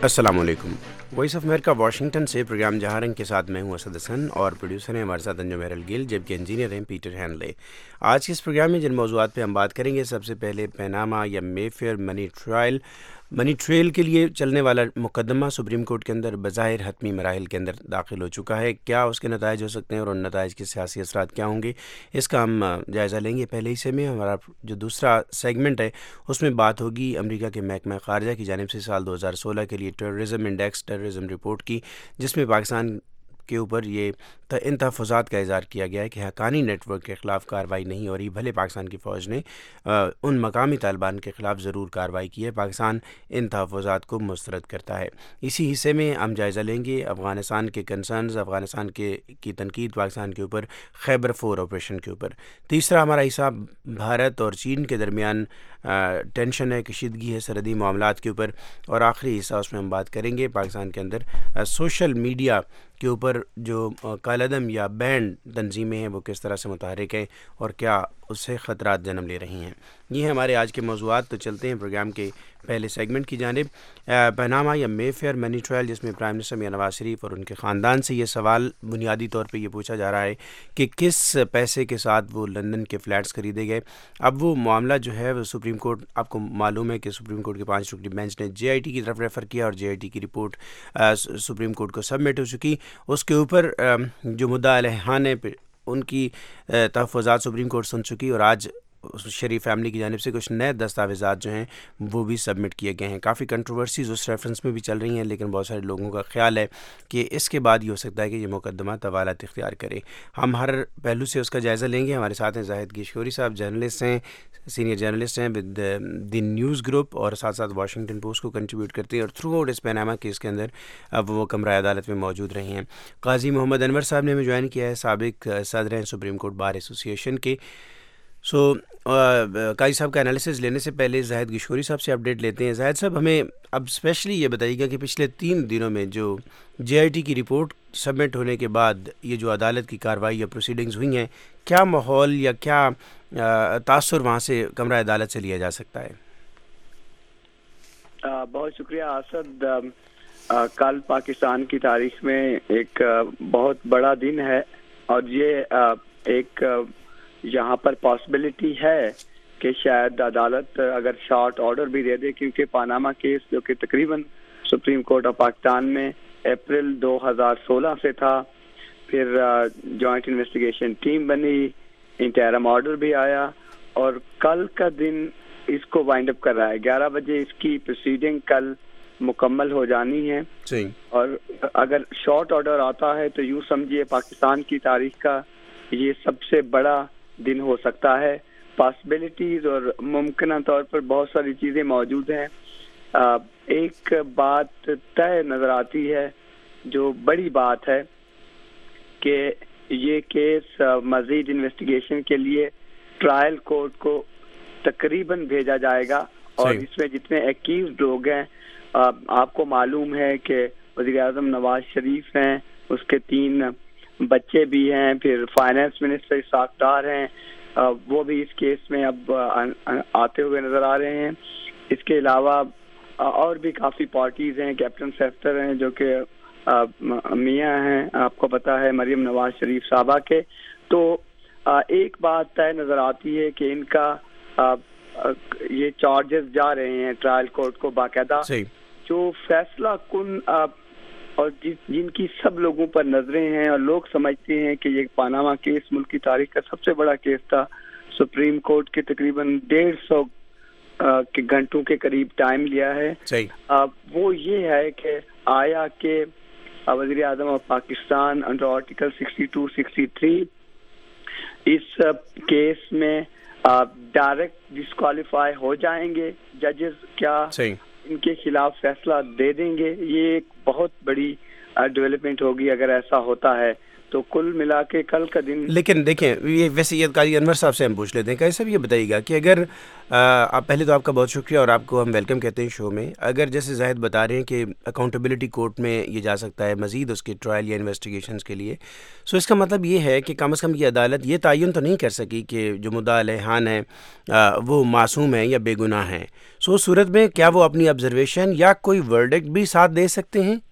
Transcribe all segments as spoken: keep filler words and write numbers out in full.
السلام علیکم. Voice of America Washington سے پروگرام جہاں رنگ کے ساتھ میں ہوں اسد حسن اور پروڈیوسر ہیں ہمارے ساتھ انجم میرل گل جبکہ انجینئر ہیں پیٹر ہینلے. آج کے اس پروگرام میں جن موضوعات پہ ہم بات کریں گے، سب سے پہلے پیناما یا Mayfair money trial money trail کے لیے چلنے والا مقدمہ سپریم کورٹ کے اندر بظاہر حتمی مراحل کے اندر داخل ہو چکا ہے. کیا اس کے نتائج ہو سکتے ہیں اور ان نتائج کے سیاسی اثرات کیا ہوں گے، اس کا ہم جائزہ لیں گے. پہلے حصے میں ہمارا جو دوسرا سیگمنٹ ہے اس میں بات ہوگی امریکہ کے محکمہ خارجہ کی جانب سے سال دو ہزار سولہ کے لیے ٹیررزم انڈیکس ٹیررزم رپورٹ کی، جس میں پاکستان کے اوپر یہ ان تحفظات کا اظہار کیا گیا ہے کہ حقانی نیٹ ورک کے خلاف کارروائی نہیں ہو رہی، بھلے پاکستان کی فوج نے ان مقامی طالبان کے خلاف ضرور کارروائی کی ہے، پاکستان ان تحفظات کو مسترد کرتا ہے. اسی حصے میں ہم جائزہ لیں گے افغانستان کے کنسرنز، افغانستان کے کی تنقید پاکستان کے اوپر خیبر فور آپریشن کے اوپر. تیسرا ہمارا حصہ بھارت اور چین کے درمیان ٹینشن ہے، کشیدگی ہے سرحدی معاملات کے اوپر. اور آخری حصہ اس میں ہم بات کریں گے پاکستان کے اندر سوشل میڈیا کے اوپر جو کالعدم یا بینڈ تنظیمیں ہیں وہ کس طرح سے متحرک ہیں اور کیا اس سے خطرات جنم لے رہی ہیں. یہ ہیں ہمارے آج کے موضوعات. تو چلتے ہیں پروگرام کے پہلے سیگمنٹ کی جانب. پاناما یا مے فیئر منی ٹرائل، جس میں پرائم منسٹر میاں نواز شریف اور ان کے خاندان سے یہ سوال بنیادی طور پہ یہ پوچھا جا رہا ہے کہ کس پیسے کے ساتھ وہ لندن کے فلیٹس خریدے گئے. اب وہ معاملہ جو ہے وہ سپریم کورٹ، آپ کو معلوم ہے کہ سپریم کورٹ کے پانچ رکنی بینچ نے جے آئی ٹی کی طرف ریفر کیا اور جے آئی ٹی کی رپورٹ سپریم کورٹ کو سبمٹ ہو چکی. اس کے اوپر جو مدعا علیحان ہے ان کی تحفظات سپریم کورٹ سن چکی اور آج شریف فیملی کی جانب سے کچھ نئے دستاویزات جو ہیں وہ بھی سبمٹ کیے گئے ہیں. کافی کنٹروورسیز اس ریفرنس میں بھی چل رہی ہیں، لیکن بہت سارے لوگوں کا خیال ہے کہ اس کے بعد یہ ہو سکتا ہے کہ یہ مقدمہ طوالت اختیار کرے. ہم ہر پہلو سے اس کا جائزہ لیں گے. ہمارے ساتھ ہیں زاہد گیشکوری صاحب، جرنلسٹ ہیں، سینئر جرنلسٹ ہیں ود دی نیوز گروپ اور ساتھ ساتھ واشنگٹن پوسٹ کو کنٹریبیوٹ کرتے ہیں اور تھرو آؤٹ اس پیناما کیس کے اندر اب وہ کمرہ عدالت میں موجود رہے ہیں. قاضی محمد انور صاحب نے ہمیں جوائن کیا ہے، سابق صدر ہیں سپریم کورٹ بار ایسوسی ایشن کے. سو قاضی صاحب کا انالیسز لینے سے پہلے زاہد گیشکوری صاحب سے اپڈیٹ لیتے ہیں. زاہد صاحب، ہمیں اب اسپیشلی یہ بتائیے گا کہ پچھلے تین دنوں میں جو جے آئی ٹی کی رپورٹ سبمٹ ہونے کے بعد یہ جو عدالت کی کارروائی یا پروسیڈنگز ہوئی ہیں، کیا ماحول یا کیا تاثر وہاں سے کمرہ عدالت سے لیا جا سکتا ہے؟ بہت شکریہ اسد. کل پاکستان کی تاریخ میں ایک بہت بڑا دن ہے اور یہ ایک یہاں پر پاسبلٹی ہے کہ شاید عدالت اگر شارٹ آرڈر بھی دے دے، کیونکہ پاناما کیس جو کہ تقریباً سپریم کورٹ آف پاکستان میں اپریل دو ہزار سولہ سے تھا، پھر جوائنٹ انویسٹیگیشن ٹیم بنی، انٹرم آرڈر بھی آیا اور کل کا دن اس کو وائنڈ اپ کر رہا ہے. گیارہ بجے اس کی پروسیڈنگ کل مکمل ہو جانی ہے. اور اگر شارٹ آرڈر آتا ہے تو یوں سمجھیے پاکستان کی تاریخ کا یہ سب سے بڑا دن ہو سکتا ہے. پاسبلٹیز اور ممکنہ طور پر بہت ساری چیزیں موجود ہیں. ایک بات طے نظر آتی ہے جو بڑی بات ہے کہ یہ کیس مزید انویسٹیگیشن کے لیے ٹرائل کورٹ کو تقریباً بھیجا جائے گا اور اس میں جتنے ایکیوزڈ لوگ ہیں، آپ کو معلوم ہے کہ وزیر اعظم نواز شریف ہیں، اس کے تین بچے بھی ہیں، پھر فائنانس منسٹر اسحاق ڈار ہیں، وہ بھی اس کیس میں اب آتے ہوئے نظر آ رہے ہیں. اس کے علاوہ اور بھی کافی پارٹیز ہیں، کیپٹن سیفٹر ہیں جو کہ میاں ہیں، آپ کو پتا ہے مریم نواز شریف صاحبہ کے. تو ایک بات طے نظر آتی ہے کہ ان کا یہ چارجز جا رہے ہیں ٹرائل کورٹ کو باقاعدہ، جو فیصلہ کن اور جن کی سب لوگوں پر نظریں ہیں اور لوگ سمجھتے ہیں کہ یہ پاناما کیس ملک کی تاریخ کا سب سے بڑا کیس تھا. سپریم کورٹ کے تقریباً ڈیڑھ سو کے گھنٹوں کے قریب ٹائم لیا ہے. وہ یہ ہے کہ آیا کہ وزیر اعظم of Pakistan under article sixty two sixty three اس کیس میں ڈائریکٹ ڈسکوالیفائی ہو جائیں گے ججز، کیا ان کے خلاف فیصلہ دے دیں گے. یہ ایک بہت بڑی ڈیولپمنٹ ہوگی اگر ایسا ہوتا ہے. تو کل ملا کے کل کا دن. لیکن دیکھیں یہ ویسے یہ قاضی انور صاحب سے ہم پوچھ لیتے ہیں. قاضی صاحب یہ بتائیے گا کہ اگر آپ پہلے تو آپ کا بہت شکریہ اور آپ کو ہم ویلکم کہتے ہیں شو میں. اگر جیسے زاہد بتا رہے ہیں کہ اکاؤنٹیبلٹی کورٹ میں یہ جا سکتا ہے مزید اس کے ٹرائل یا انویسٹیگیشنز کے لیے, سو اس کا مطلب یہ ہے کہ کم از کم یہ عدالت یہ تعین تو نہیں کر سکی کہ جو مدعا علیحان ہے وہ معصوم ہیں یا بے گناہ ہیں. سو اس صورت میں کیا وہ اپنی آبزرویشن یا کوئی ورڈکٹ بھی ساتھ دے سکتے ہیں؟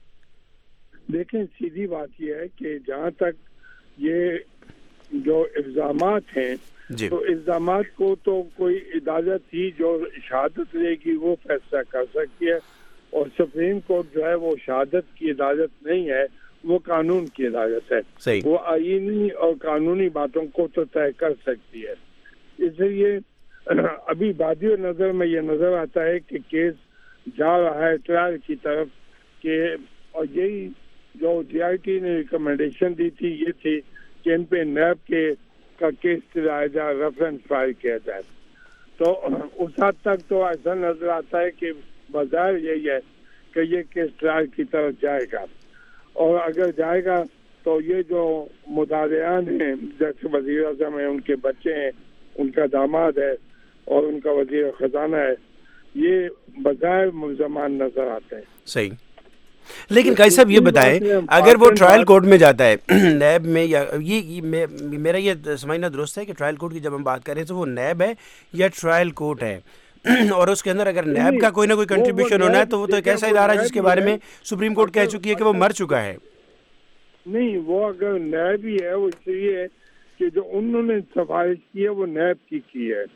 دیکھیں سیدھی بات یہ ہے کہ جہاں تک یہ جو الزامات ہیں جی. تو الزامات کو تو کوئی عدالت ہی جو شہادت لے گی وہ فیصلہ کر سکتی ہے, اور سپریم کورٹ جو ہے وہ شہادت کی عدالت نہیں ہے, وہ قانون کی عدالت ہے. صحیح. وہ آئینی اور قانونی باتوں کو تو طے کر سکتی ہے. اس لیے ابھی بادی نظر میں یہ نظر آتا ہے کہ کیس جا رہا ہے ٹرائل کی طرف کہ, اور یہی جو جی آئی ٹی نے ریکمنڈیشن دی تھی یہ تھی کہ ان پہ نیب کے کا کیس چلایا جائے, ریفرنس فائل کیا جائے. تو اس حد تک تو ایسا نظر آتا ہے کہ بظاہر یہی ہے کہ یہ کیس ٹرائل کی طرف جائے گا, اور اگر جائے گا تو یہ جو مدعیان ہیں جیسے وزیر اعظم ہیں, ان کے بچے ہیں, ان کا داماد ہے اور ان کا وزیر خزانہ ہے, یہ بظاہر ملزمان نظر آتے ہیں. صحیح. لیکن قاضی صاحب یہ بتائیں اگر وہ ٹرائل کورٹ میں جاتا ہے نیب میں, یا یہ میرا یہ سمجھنا درست ہے کہ ٹرائل کورٹ کی جب ہم بات کریں تو وہ نیب ہے یا ٹرائل کورٹ ہے, اور اس کے اندر اگر نیب کا کوئی نہ کوئی کنٹریبیوشن ہونا ہے تو وہ تو ایک ایسا ادارہ ہے جس کے بارے میں سپریم کورٹ کہہ چکی ہے کہ وہ مر چکا ہے. نہیں, وہ اگر نیب ہی ہے وہ اس لیے کہ جو انہوں نے سفارش کی ہے وہ نیب کی کی ہے.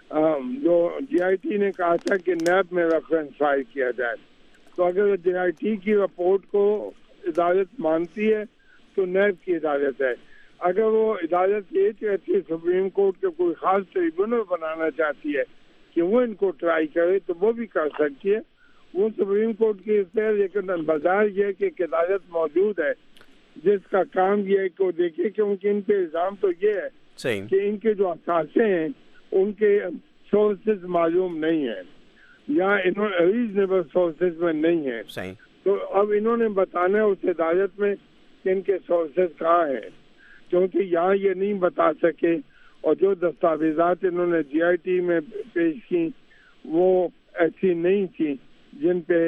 جو جی آئی ٹی نے کہا تھا کہ نیب میں ریفرنس فائل کیا جائے, تو اگر جی آئی ٹی کی رپورٹ کو عدالت مانتی ہے تو نیب کی عدالت ہے. اگر وہ عدالت یہ کہتی ہے سپریم کورٹ کے کوئی خاص ٹریبیونل بنانا چاہتی ہے کہ وہ ان کو ٹرائی کرے تو وہ بھی کر سکتی ہے, وہ سپریم کورٹ کی اس ہے. لیکن بظاہر یہ کہ ایک عدالت موجود ہے جس کا کام یہ ہے کہ وہ دیکھے کہ ان کے ان پہ الزام تو یہ ہے کہ ان کے جو اثاثے ہیں ان کے سورسز معلوم نہیں ہیں یا انہوں ریزنیبل سورسز میں نہیں ہیں. صحیح. تو اب انہوں نے بتانا ہے اس عدالت میں کہ ان کے سورسز کہاں ہیں, کیونکہ یہاں یہ نہیں بتا سکے, اور جو دستاویزات انہوں نے جی آئی ٹی میں پیش کی وہ ایسی نہیں تھی جن پہ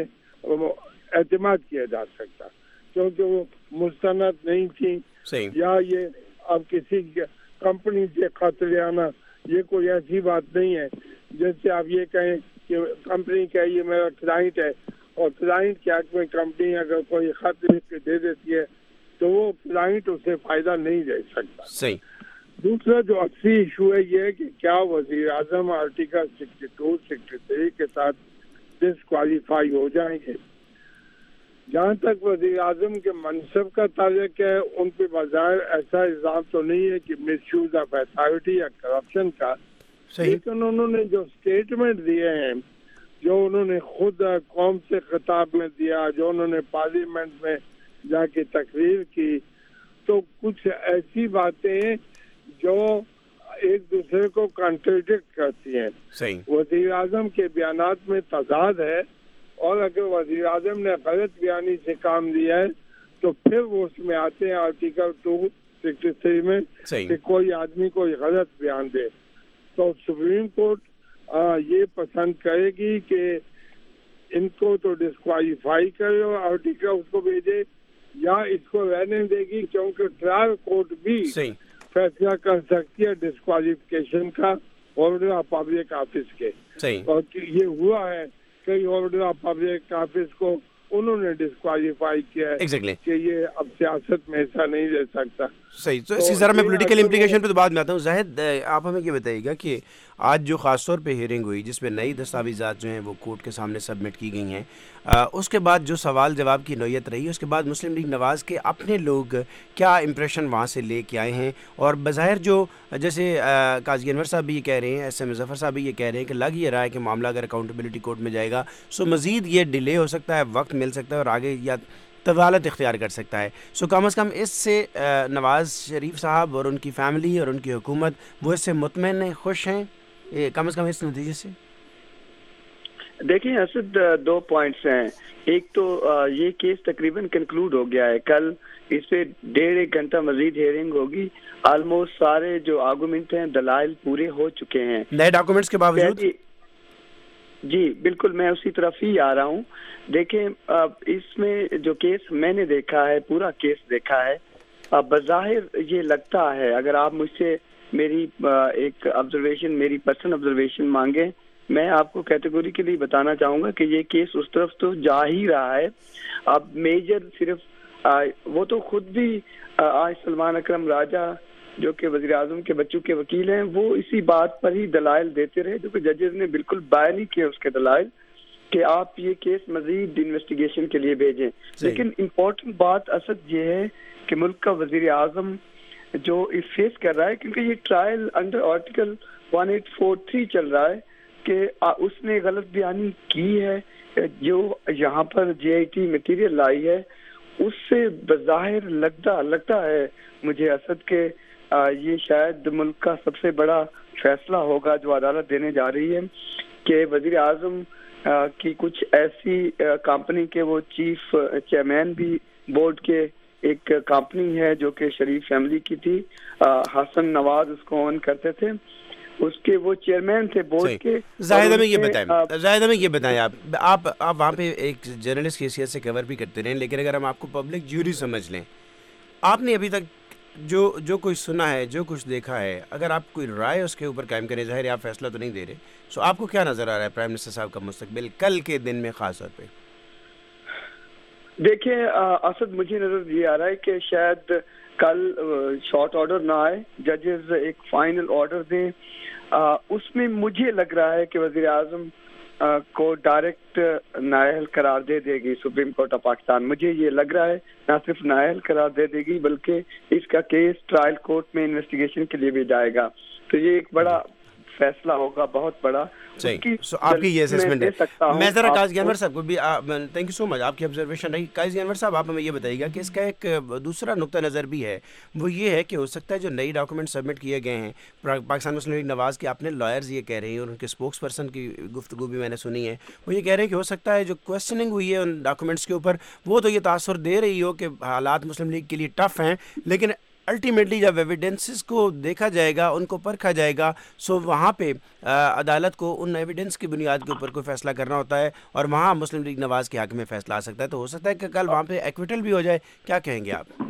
اعتماد کیا جا سکتا, کیونکہ وہ مستند نہیں تھی. صحیح. یا یہ اب کسی کمپنی سے قتل آنا یہ کوئی ایسی بات نہیں ہے جیسے آپ یہ کہیں کہ کمپنی کا یہ میرا کلائنٹ ہے, اور کلائنٹ کے حق میں کمپنی اگر کوئی خط لکھ کے دے دیتی ہے تو وہ کلائنٹ اسے فائدہ نہیں دے سکتا. صحیح. دوسرا جو اصلی ایشو ہے یہ ہے کہ کیا وزیر اعظم article sixty two sixty three کے ساتھ ڈسکوالیفائی ہو جائیں گے. جہاں تک وزیر اعظم کے منصب کا تعلق ہے ان پہ بظاہر ایسا الزام تو نہیں ہے کہ مس یوز آف اتھارٹی یا کرپشن کا, لیکن انہوں نے جو اسٹیٹمنٹ دیے ہیں, جو انہوں نے خود قوم سے خطاب میں دیا, جو انہوں نے پارلیمنٹ میں جا کے تقریر کی, تو کچھ ایسی باتیں جو ایک دوسرے کو کانٹریڈکٹ کرتی ہیں. صحیح. وزیر اعظم کے بیانات میں تضاد ہے, اور اگر وزیر اعظم نے غلط بیانی سے کام لیا ہے تو پھر وہ اس میں آتے ہیں آرٹیکل ٹو سکسٹی تھری میں کہ کوئی آدمی کوئی غلط بیان دے, تو سپریم کورٹ آ, یہ پسند کرے گی کہ ان کو تو ڈسکوالیفائی کرے اور آرٹیکل اس کو بھیجے, یا اس کو رہنے دے گی, کیونکہ ٹرائل کورٹ بھی فیصلہ کر سکتی ہے ڈسکوالیفیکیشن کا آرڈر آف پبلک آفس کے. اور یہ ہوا ہے کئی آرڈر آف پبلک آفس کو انہوں نے ڈسکوالیفائی کیا ہے exactly. کہ یہ اب سیاست میں ایسا نہیں رہ سکتا. صحیح. تو اسی طرح میں پولیٹیکل امپلیکیشن پہ تو بعد میں آتا ہوں. زاہد آپ ہمیں یہ بتائیے گا کہ آج جو خاص طور پہ ہیئرنگ ہوئی جس میں نئی دستاویزات جو ہیں وہ کورٹ کے سامنے سبمٹ کی گئی ہیں, اس کے بعد جو سوال جواب کی نوعیت رہی, اس کے بعد مسلم لیگ نواز کے اپنے لوگ کیا امپریشن وہاں سے لے کے آئے ہیں, اور بظاہر جو جیسے قاضی انور صاحب بھی یہ کہہ رہے ہیں, ایس ایم ظفر صاحب بھی یہ کہہ رہے ہیں کہ لگ یہ رہا ہے کہ معاملہ اگر اکاؤنٹیبلٹی کورٹ میں جائے گا سو مزید یہ ڈیلے ہو سکتا ہے, وقت مل سکتا ہے اور آگے یا طوالت اختیار کر سکتا ہے. سو کم از کم اس سے نواز شریف صاحب اور ان کی فیملی اور ان کی حکومت وہ اس سے مطمئن ہیں, خوش ہیں کم از کم اس نتیجے سے؟ دیکھیں اسد دو پوائنٹس ہیں. ایک تو یہ کیس تقریباً کنکلوڈ ہو گیا ہے. کل اس پہ ڈیڑھ ایک گھنٹہ مزید ہیئرنگ ہوگی. آلموسٹ سارے جو آرگومنٹ ہیں دلائل پورے ہو چکے ہیں نئے ڈاکومنٹس کے باوجود. جی بالکل, میں اسی طرف ہی آ رہا ہوں. دیکھیں اس میں جو کیس میں نے دیکھا ہے, پورا کیس دیکھا ہے, بظاہر یہ لگتا ہے, اگر آپ مجھ سے میری ایک آبزرویشن, میری پرسنل آبزرویشن مانگیں, میں آپ کو کیٹیگوریکلی بتانا چاہوں گا کہ یہ کیس اس طرف تو جا ہی رہا ہے. اب میجر صرف وہ تو خود بھی آج سلمان اکرم راجہ جو کہ وزیر اعظم کے بچوں کے وکیل ہیں, وہ اسی بات پر ہی دلائل دیتے رہے جو کہ ججز نے بالکل بیان نہیں کیے اس کے دلائل کہ آپ یہ کیس مزید انویسٹیگیشن کے لیے بھیجیں. لیکن امپورٹنٹ بات اسد یہ ہے کہ ملک کا وزیر اعظم جو اس فیس کر رہا ہے, کیونکہ یہ trial under article one eight four three چل رہا ہے کہ اس نے غلط بیانی کی ہے, جو یہاں پر جے آئی ٹی مٹیریل لائی ہے اس سے بظاہر لگتا لگتا ہے مجھے اسد کے یہ شاید ملک کا سب سے بڑا فیصلہ ہوگا جو عدالت دینے جا رہی ہے کہ وزیر اعظم کی کچھ ایسی کمپنی کے وہ چیف چیئرمین بھی بورڈ کے ایک کمپنی ہے جو کہ شریف فیملی کی تھی, حسن نواز اس کو اون کرتے تھے, اس کے وہ چیئرمین تھے بورڈ کے. زاہد ہمیں یہ بتائیں زاہد ہمیں یہ بتائیں آپ آپ آپ وہاں پہ ایک جرنلسٹ کی حیثیت سے کور بھی کرتے رہے, لیکن اگر ہم آپ کو پبلک جیوری سمجھ لیں, آپ نے ابھی تک جو جو کچھ سنا ہے, جو کچھ دیکھا ہے, اگر آپ کوئی رائے اس کے اوپر قائم کریں, ظاہر آپ فیصلہ تو نہیں دے رہے, سو آپ کو کیا نظر آ رہا ہے پرائم منسٹر صاحب کا مستقبل کل کے دن میں خاص طور پہ؟ دیکھیں اسد, مجھے نظر یہ آ رہا ہے کہ شاید کل شارٹ آرڈر نہ آئے, ججز ایک فائنل آرڈر دیں. اس میں مجھے لگ رہا ہے کہ وزیر اعظم کو ڈائریکٹ نائل قرار دے دے گی سپریم کورٹ آف پاکستان. مجھے یہ لگ رہا ہے نہ صرف نائل قرار دے دے گی بلکہ اس کا کیس ٹرائل کورٹ میں انویسٹیگیشن کے لیے بھی جائے گا. تو یہ ایک بڑا فیصلہ ہوگا, بہت بڑا. صحیح, سو آپ کی یہ اسسمنٹ ہے. میں ذرا قاضی انور صاحب کو بھی تھینک یو سو مچ, آپ کی آبزرویشن رہی. قاضی انور صاحب, آپ ہمیں یہ بتائیے گا کہ اس کا ایک دوسرا نقطہ نظر بھی ہے, وہ یہ ہے کہ ہو سکتا ہے جو نئی ڈاکومنٹ سبمٹ کیے گئے ہیں, پاکستان مسلم لیگ نواز کے اپنے لائرز یہ کہہ رہے ہیں, اور ان کے اسپوکس پرسن کی گفتگو بھی میں نے سنی ہے, وہ یہ کہہ رہے ہیں کہ ہو سکتا ہے جو کوشچننگ ہوئی ہے ان ڈاکومنٹس کے اوپر وہ تو یہ تاثر دے رہی ہو کہ حالات مسلم لیگ کے لیے ٹف ہیں, لیکن الٹیمیٹلی جب ایویڈنسز کو دیکھا جائے گا, ان کو پرکھا جائے گا, سو وہاں پہ عدالت کو ان ایویڈنس کی بنیاد کے اوپر کوئی فیصلہ کرنا ہوتا ہے, اور وہاں مسلم لیگ نواز کے حق میں فیصلہ آ سکتا ہے. تو ہو سکتا ہے کہ کل وہاں پہ ایکویٹل بھی ہو جائے. کیا کہیں گے آپ؟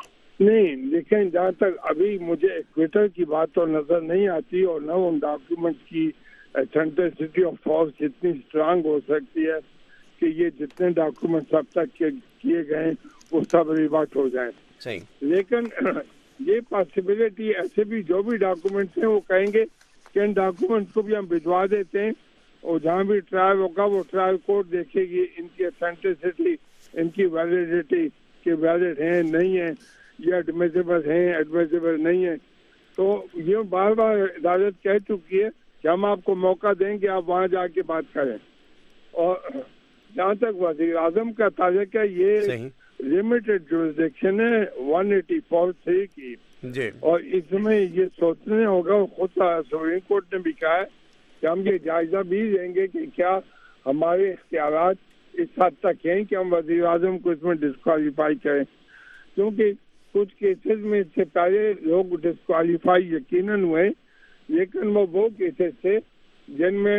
نہیں دیکھیں, جہاں تک ابھی مجھے ایکویٹل کی بات تو نظر نہیں آتی, اور نہ ان ڈاکیومنٹ کی اتھینٹسٹی آف فورس اتنی اسٹرانگ ہو سکتی ہے کہ یہ جتنے ڈاکیومنٹس اب تک کیے گئے وہ سب ریورٹ ہو جائیں. صحیح, لیکن یہ پاسبلٹی ایسے بھی جو بھی ڈاکومنٹس ہیں وہ کہیں گے کہ ان ڈاکومنٹس کو بھی ہم بھجوا دیتے ہیں, اور جہاں بھی ٹرائل ہوگا وہ ٹرائل کورٹ دیکھے گی ان کی اتھینٹسٹی, ان کی ویلیڈیٹی کہ ویلڈ ہیں نہیں ہیں, یہ ایڈمیسیبل ہیں ایڈمیسیبل نہیں ہیں. تو یہ بار بار عدالت کہہ چکی ہے کہ ہم آپ کو موقع دیں گے, آپ وہاں جا کے بات کریں. اور جہاں تک وزیر اعظم کا تعلق ہے, یہ لمیٹڈ جورسڈکشن ہے ون ایٹی فور تھری کی, اور اس میں یہ سوچنے ہوگا, خود سپریم کورٹ نے بھی کہا ہے کہ ہم یہ جائزہ بھی دیں گے کہ کیا ہمارے اختیارات اس حد تک ہیں کہ ہم وزیر اعظم کو اس میں ڈسکوالیفائی کریں, کیونکہ کچھ کیسز میں اس سے پہلے لوگ ڈسکوالیفائی یقیناً ہوئے, لیکن وہ وہ کیسز تھے جن میں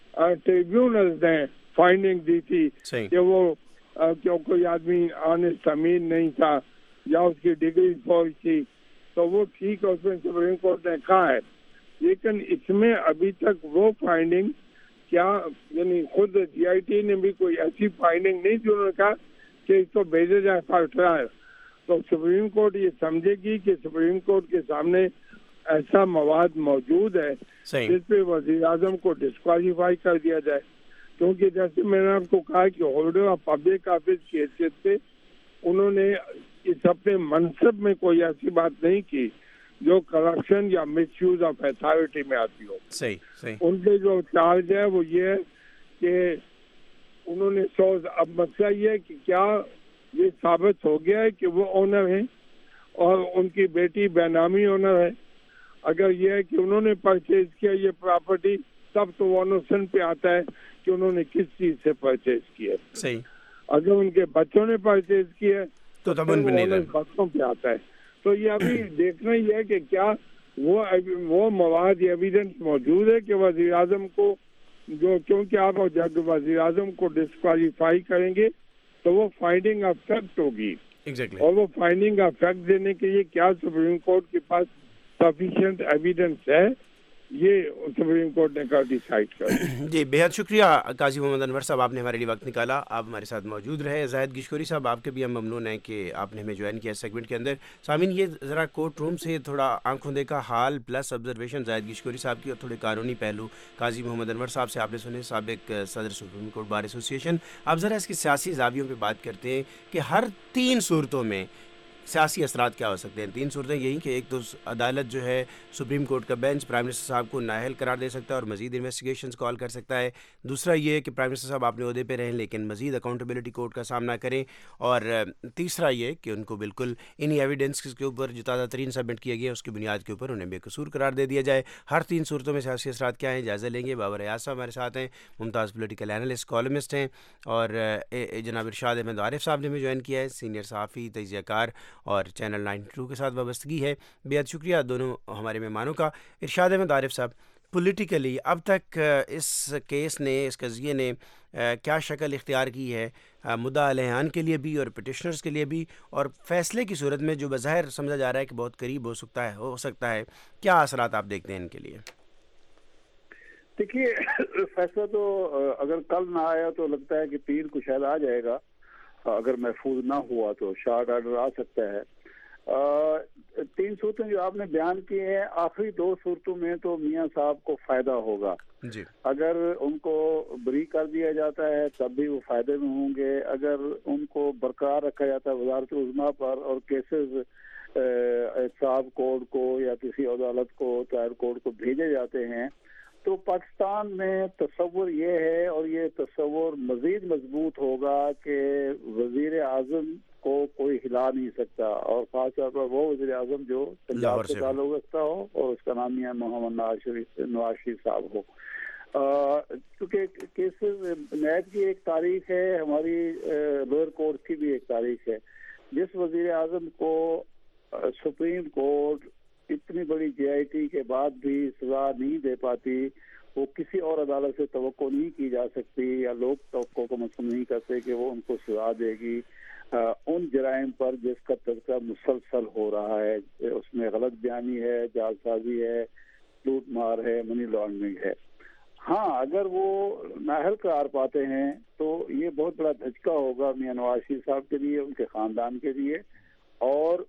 ٹریبیونلز نے فائنڈنگ دی تھی کہ وہ کہ کوئی آدمی آنےسٹ امین نہیں تھا یا اس کی ڈگری فالس تھی, تو وہ ٹھیک ہے, اس میں سپریم کورٹ نے کہا ہے. لیکن اس میں ابھی تک وہ فائنڈنگ کیا, یعنی خود جی آئی ٹی نے بھی کوئی ایسی فائنڈنگ نہیں تھی, انہوں نے کہا کہ اس کو بھیجا جائے فار ٹرائل. تو سپریم کورٹ یہ سمجھے گی کہ سپریم کورٹ کے سامنے ایسا مواد موجود ہے جس پہ وزیر اعظم کو ڈسکوالیفائی کر دیا جائے, کیونکہ جیسے میں نے آپ کو کہا کہ ہولڈر آف پبلک آفس کی حیثیت سے انہوں نے اس اپنے منصب میں کوئی ایسی بات نہیں کی جو کرپشن یا مس یوز آف اتھارٹی میں آتی ہو. صحیح صحیح. ان پہ جو چارج ہے وہ یہ ہے کہ انہوں نے سوز, اب مسئلہ یہ ہے کہ کیا یہ ثابت ہو گیا ہے کہ وہ اونر ہیں اور ان کی بیٹی بے نامی اونر ہے. اگر یہ ہے کہ انہوں نے پرچیز کیا یہ پراپرٹی تب تو وہ نوشن پہ آتا ہے کہ انہوں نے کس چیز سے پرچیز کیا ہے. صحیح. اگر ان کے بچوں نے پرچیز کیا ہے تو تب ان پہ نہیں بچوں پہ آتا ہے. تو یہ ابھی دیکھنا ہی ہے کہ کیا وہ وہ مواد ایویڈنس موجود ہے کہ وزیر اعظم کو جو, کیونکہ آپ جب وزیر اعظم کو ڈسکوالیفائی کریں گے تو وہ فائنڈنگ آف فیکٹ ہوگی. exactly. اور وہ فائنڈنگ آف فیکٹ دینے کے لیے کیا سپریم کورٹ کے پاس سفیشینٹ ایویڈنس ہے, یہ سپریم کورٹ نے کا ڈیسائیڈ کر. جی بہت شکریہ قاضی محمد انور صاحب, آپ نے ہمارے لیے وقت نکالا, آپ ہمارے ساتھ موجود رہے. زاہد گشکوری صاحب, آپ کے بھی ہم ممنون ہیں کہ آپ نے ہمیں جوائن کیا سیگمنٹ کے اندر. سامعین, یہ ذرا کورٹ روم سے تھوڑا آنکھوں دیکھا حال پلس آبزرویشن زاہد گشکوری صاحب کی اور تھوڑے قانونی پہلو قاضی محمد انور صاحب سے آپ نے سنے, سابق صدر سپریم کورٹ بار ایسوسی ایشن. آپ ذرا اس کے سیاسی زاویوں پہ بات کرتے ہیں کہ ہر تین صورتوں میں سیاسی اثرات کیا ہو سکتے ہیں. تین صورتیں یہی کہ ایک تو عدالت جو ہے سپریم کورٹ کا بینچ پرائم منسٹر صاحب کو نااہل قرار دے سکتا ہے اور مزید انویسٹیگیشنز کال کر سکتا ہے. دوسرا یہ کہ پرائم منسٹر صاحب اپنے عہدے پہ رہیں لیکن مزید اکاؤنٹیبلٹی کورٹ کا سامنا کریں. اور تیسرا یہ کہ ان کو بالکل انہی ایویڈنس کے اوپر جو تازہ ترین سبمٹ کیا گیا اس کی بنیاد کے اوپر انہیں بے قصور قرار دے دیا جائے. ہر تین صورتوں میں سیاسی اثرات کیا ہیں جائزہ لیں گے. بابر ایاز صاحب ہمارے ساتھ ہیں, ممتاز پولیٹیکل اینالسٹ کالمسٹ ہیں, اور جناب ارشاد احمد عارف صاحب نے ہمیں جوائن کیا ہے, سینئر صحافی, تجزیہ کار اور چینل نائن ٹو کے ساتھ وابستگی ہے. بہت شکریہ دونوں ہمارے مہمانوں کا. ارشاد احمد عارف صاحب, پولیٹیکلی اب تک اس کیس نے, اس قضیے نے کیا شکل اختیار کی ہے مدعا علیحان کے لیے بھی اور پٹیشنرز کے لیے بھی, اور فیصلے کی صورت میں جو بظاہر سمجھا جا رہا ہے کہ بہت قریب ہو سکتا ہے ہو سکتا ہے کیا اثرات آپ دیکھتے ہیں ان کے لیے؟ دیکھیے, فیصلہ تو اگر کل نہ آیا تو لگتا ہے کہ پیر کو شاید آ جائے گا, اگر محفوظ نہ ہوا تو شارٹ آرڈر آ سکتا ہے. تین صورتیں جو آپ نے بیان کی ہیں, آخری دو صورتوں میں تو میاں صاحب کو فائدہ ہوگا جی. اگر ان کو بری کر دیا جاتا ہے تب بھی وہ فائدے میں ہوں گے. اگر ان کو برقرار رکھا جاتا ہے وزارت عظمیٰ پر اور کیسز احتساب کورٹ کو یا کسی عدالت کو, ٹرائل کورٹ کو بھیجے جاتے ہیں, تو پاکستان میں تصور یہ ہے اور یہ تصور مزید مضبوط ہوگا کہ وزیر اعظم کو کوئی ہلا نہیں سکتا, اور خاص طور پر وہ وزیر اعظم جو پنجاب سے تعلق رکھتا ہو اور اس کا نام یہ محمد نواز شریف نواز شریف صاحب ہو. کیونکہ کیسز نیب کی ایک تاریخ ہے, ہماری لوئر کورٹ کی بھی ایک تاریخ ہے. جس وزیر اعظم کو سپریم کورٹ اتنی بڑی جے آئی ٹی کے بعد بھی سزا نہیں دے پاتی, وہ کسی اور عدالت سے توقع نہیں کی جا سکتی یا لوگ توقع کو مسلم نہیں کرتے کہ وہ ان کو سزا دے گی ان جرائم پر جس کا تذکرہ مسلسل ہو رہا ہے. اس میں غلط بیانی ہے, جعل سازی ہے, لوٹ مار ہے, منی لانڈرنگ ہے. ہاں, اگر وہ نااہل قرار پاتے ہیں تو یہ بہت بڑا دھچکا ہوگا میاں نواز شریف صاحب کے لیے, ان کے خاندان کے لیے اور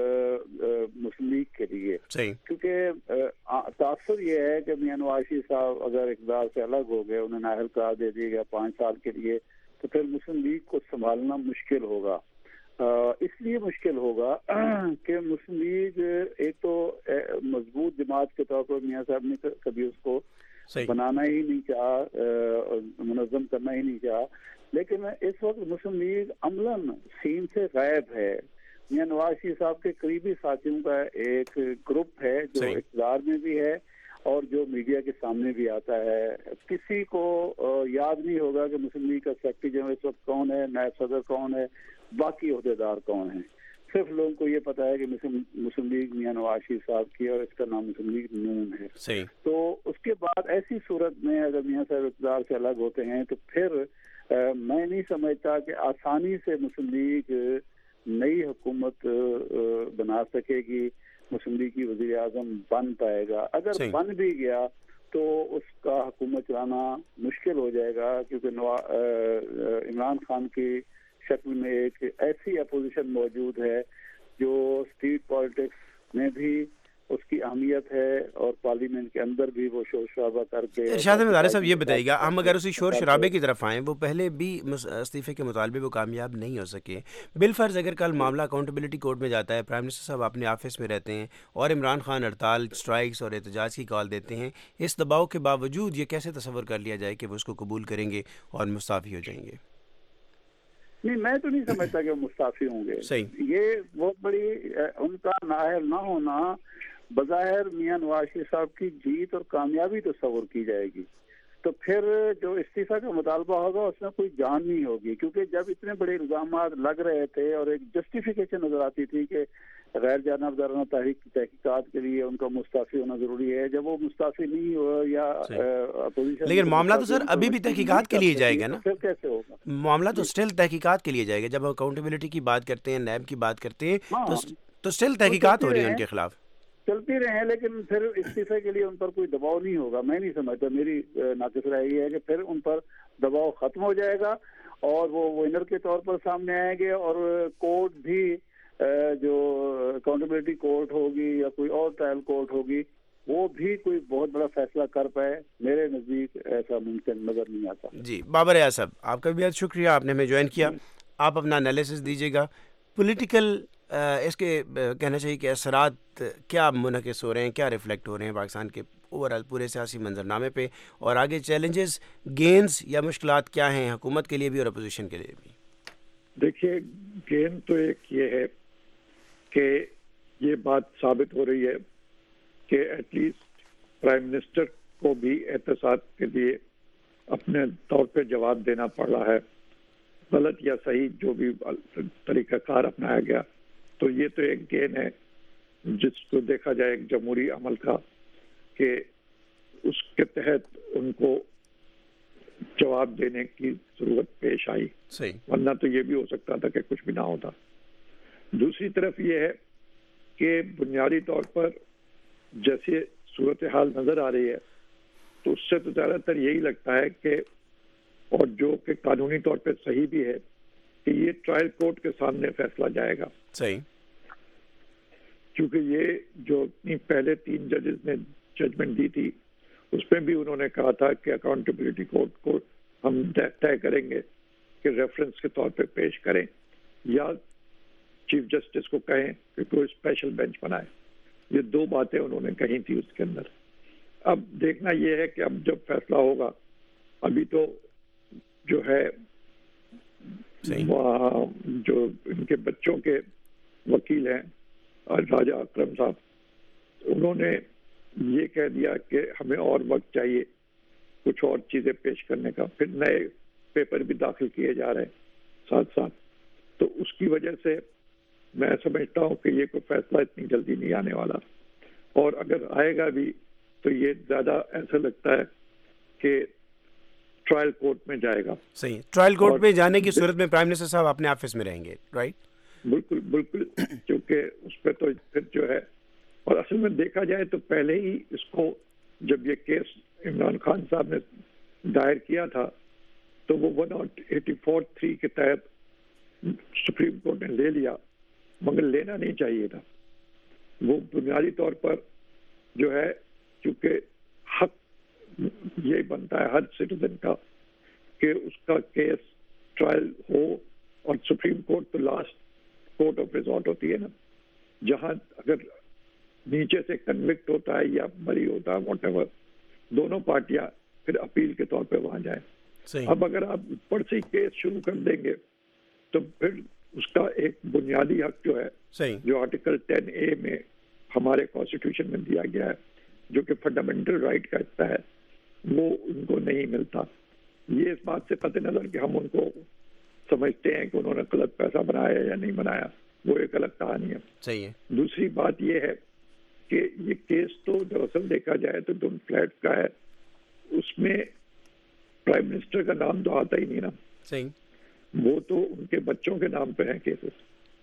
مسلم لیگ کے لیے. کیونکہ تاثر یہ ہے کہ میاں نواز شریف صاحب اگر اقتدار سے الگ ہو گئے, انہیں نااہل قرار دے دیا گیا پانچ سال کے لیے, تو پھر مسلم لیگ کو سنبھالنا مشکل ہوگا. اس لیے مشکل ہوگا کہ مسلم لیگ ایک تو مضبوط جماعت کے طور پر میاں صاحب نے کبھی اس کو بنانا ہی نہیں چاہا, منظم کرنا ہی نہیں چاہا, لیکن اس وقت مسلم لیگ عملاً سین سے غائب ہے. میاں نواز شریف صاحب کے قریبی ساتھیوں کا ایک گروپ ہے جو اقتدار میں بھی ہے اور جو میڈیا کے سامنے بھی آتا ہے. کسی کو یاد نہیں ہوگا کہ مسلم لیگ کا سیکرٹری جنرل اس وقت کون ہے, نائب صدر کون ہے, باقی عہدیدار کون ہیں. صرف لوگوں کو یہ پتا ہے کہ مسلم لیگ میاں نواز شریف صاحب کی اور اس کا نام مسلم لیگ نون ہے. تو اس کے بعد ایسی صورت میں اگر میاں صاحب اقتدار سے الگ ہوتے ہیں تو پھر میں نہیں سمجھتا کہ آسانی سے مسلم لیگ نئی حکومت بنا سکے گی, مسلم لیگ کی وزیر اعظم بن پائے گا. اگر بن بھی گیا تو اس کا حکومت چلانا مشکل ہو جائے گا, کیونکہ عمران خان کی شکل میں ایک ایسی اپوزیشن موجود ہے جو اسٹریٹ پالیٹکس میں بھی اس کی اہمیت ہے اور پارلیمنٹ کے اندر بھی وہ شور شرابہ کر کے. ارشاد احمد عارف صاحب, یہ بتائیے گا, ہم اگر اسی شور شرابے کی طرف آئیں, وہ پہلے بھی استعفے کے مطالبے وہ کامیاب نہیں ہو سکے. بالفرض اگر کل معاملہ اکاؤنٹیبلٹی کورٹ میں جاتا ہے, پرائم منسٹر صاحب اپنے آفس میں رہتے ہیں اور عمران خان ہڑتال, اسٹرائکس اور احتجاج کی کال دیتے ہیں, اس دباؤ کے باوجود یہ کیسے تصور کر لیا جائے کہ وہ اس کو قبول کریں گے اور مستعفی ہو جائیں گے؟ نہیں, میں تو نہیں سمجھتا کہ وہ مستعفی ہوں گے. صحیح, یہ بہت بڑی ان کا نااہل نہ ہونا بظاہر میاں نواز شریف صاحب کی جیت اور کامیابی تصور کی جائے گی، تو پھر جو استعفیٰ کا مطالبہ ہوگا اس میں کوئی جان نہیں ہوگی، کیونکہ جب اتنے بڑے الزامات لگ رہے تھے اور ایک جسٹیفیکیشن نظر آتی تھی کہ غیر جانبدارانہ تحقیقات کے لیے ان کا مستعفی ہونا ضروری ہے، جب وہ مستعفی نہیں ہوا یا اپوزیشن، لیکن معاملہ تو سر ابھی بھی تحقیقات کے لیے جائے گا نا، پھر کیسے ہوگا؟ معاملہ تو اسٹل تحقیقات کے لیے جائے گا. جب ہم اکاؤنٹیبلٹی کی بات کرتے ہیں، نیب کی بات کرتے ہیں، تو اسٹل تحقیقات ہو رہی ہیں ان کے خلاف، چلتی رہے ہیں، لیکن پھر استعفے کے لیے ان پر کوئی دباؤ نہیں ہوگا. میں نہیں سمجھتا، میری ناقص رائے یہ ہے کہ پھر ان پر دباؤ ختم ہو جائے گا اور وہ ونر کے طور پر سامنے آئیں گے، اور کورٹ بھی جو اکاؤنٹیبلٹی کورٹ ہوگی یا کوئی اور ٹرائل کورٹ ہوگی وہ بھی کوئی بہت بڑا فیصلہ کر پائے. میرے نزدیک ایسا ممکن نظر نہیں آتا. جی بابر ایاز صاحب، آپ کا بھی بہت شکریہ، آپ نے ہمیں جوائن کیا. آپ اپنا انالیسس دیجیے گا، پولیٹیکل اس کے کہنا چاہیے کہ اثرات کیا منعکس ہو رہے ہیں، کیا ریفلیکٹ ہو رہے ہیں پاکستان کے اوور آل پورے سیاسی منظرنامے پہ، اور آگے چیلنجز، گینز یا مشکلات کیا ہیں حکومت کے لیے بھی اور اپوزیشن کے لیے بھی. دیکھیے، گین تو ایک یہ ہے کہ یہ بات ثابت ہو رہی ہے کہ ایٹ لیسٹ پرائم منسٹر کو بھی احتساب کے لیے اپنے طور پہ جواب دینا پڑ رہا ہے، غلط یا صحیح جو بھی طریقہ کار اپنایا گیا. تو یہ تو ایک گین ہے جس کو دیکھا جائے ایک جمہوری عمل کا، کہ اس کے تحت ان کو جواب دینے کی ضرورت پیش آئی. صحیح. ورنہ تو یہ بھی ہو سکتا تھا کہ کچھ بھی نہ ہوتا. دوسری طرف یہ ہے کہ بنیادی طور پر جیسے صورتحال نظر آ رہی ہے تو اس سے تو زیادہ تر یہی لگتا ہے کہ، اور جو کہ قانونی طور پہ صحیح بھی ہے، کہ یہ ٹرائل کورٹ کے سامنے فیصلہ جائے گا. صحیح. کیونکہ یہ جو پہلے تین ججز نے ججمنٹ دی تھی اس میں بھی انہوں نے کہا تھا کہ اکاؤنٹیبلٹی کورٹ کو ہم طے کریں گے کہ ریفرنس کے طور پہ پیش کریں، یا چیف جسٹس کو کہیں کہ کوئی اسپیشل بینچ بنائے. یہ دو باتیں انہوں نے کہی تھی اس کے اندر. اب دیکھنا یہ ہے کہ اب جب فیصلہ ہوگا، ابھی تو جو ہے جو ان کے بچوں کے وکیل ہیں راجہ اکرم صاحب، انہوں نے یہ کہہ دیا کہ ہمیں اور وقت چاہیے کچھ اور چیزیں پیش کرنے کا. پھر نئے پیپر بھی داخل کیے جا رہے ہیں ساتھ ساتھ. تو اس کی وجہ سے میں سمجھتا ہوں کہ یہ کوئی فیصلہ اتنی جلدی نہیں آنے والا، اور اگر آئے گا بھی تو یہ زیادہ ایسا لگتا ہے کہ ٹرائل کورٹ میں جائے گا. صحیح. ٹرائل کورٹ میں جانے کی صورت میں پرائم منسٹر صاحب اپنے آفس میں رہیں گے، رائٹ؟ بالکل بالکل، کیونکہ اس پہ تو پھر جو ہے، اور اصل میں دیکھا جائے تو پہلے ہی اس کو جب یہ کیس عمران خان صاحب نے دائر کیا تھا تو وہ ون ایٹی فور تھری کے تحت سپریم کورٹ نے لے لیا، مگر لینا نہیں چاہیے تھا. وہ بنیادی طور پر جو ہے، کیونکہ حق یہ بنتا ہے ہر سٹیزن کا کہ اس کا کیس ٹرائل ہو، اور سپریم کورٹ تو لاسٹ کورٹ آف ریزورٹ ہوتی ہے نا، جہاں اگر نیچے سے کنوکٹ ہوتا ہے یا بری ہوتا ہے واٹ ایور، دونوں پارٹیاں پھر اپیل کے طور پہ وہاں جائیں. اب اگر آپ اوپر سے کیس شروع کر دیں گے تو پھر اس کا ایک بنیادی حق جو ہے، جو آرٹیکل ٹین اے میں ہمارے کانسٹیٹیوشن میں دیا گیا ہے، جو کہ فنڈامنٹل رائٹ کا حصہ ہے، وہ ان کو نہیں ملتا. یہ اس بات سے قطع نظر کہ ہم ان کو سمجھتے ہیں کہ انہوں نے غلط پیسہ بنایا یا نہیں بنایا، وہ ایک الگ کہانی ہے. صحیح ہے. دوسری بات یہ ہے کہ یہ کیس تو دراصل دیکھا جائے تو ڈون فلیٹ کا ہے، اس میں پرائم منسٹر کا نام تو آتا ہی نہیں نا. صحیح. وہ تو ان کے بچوں کے نام پہ ہیں کیسز.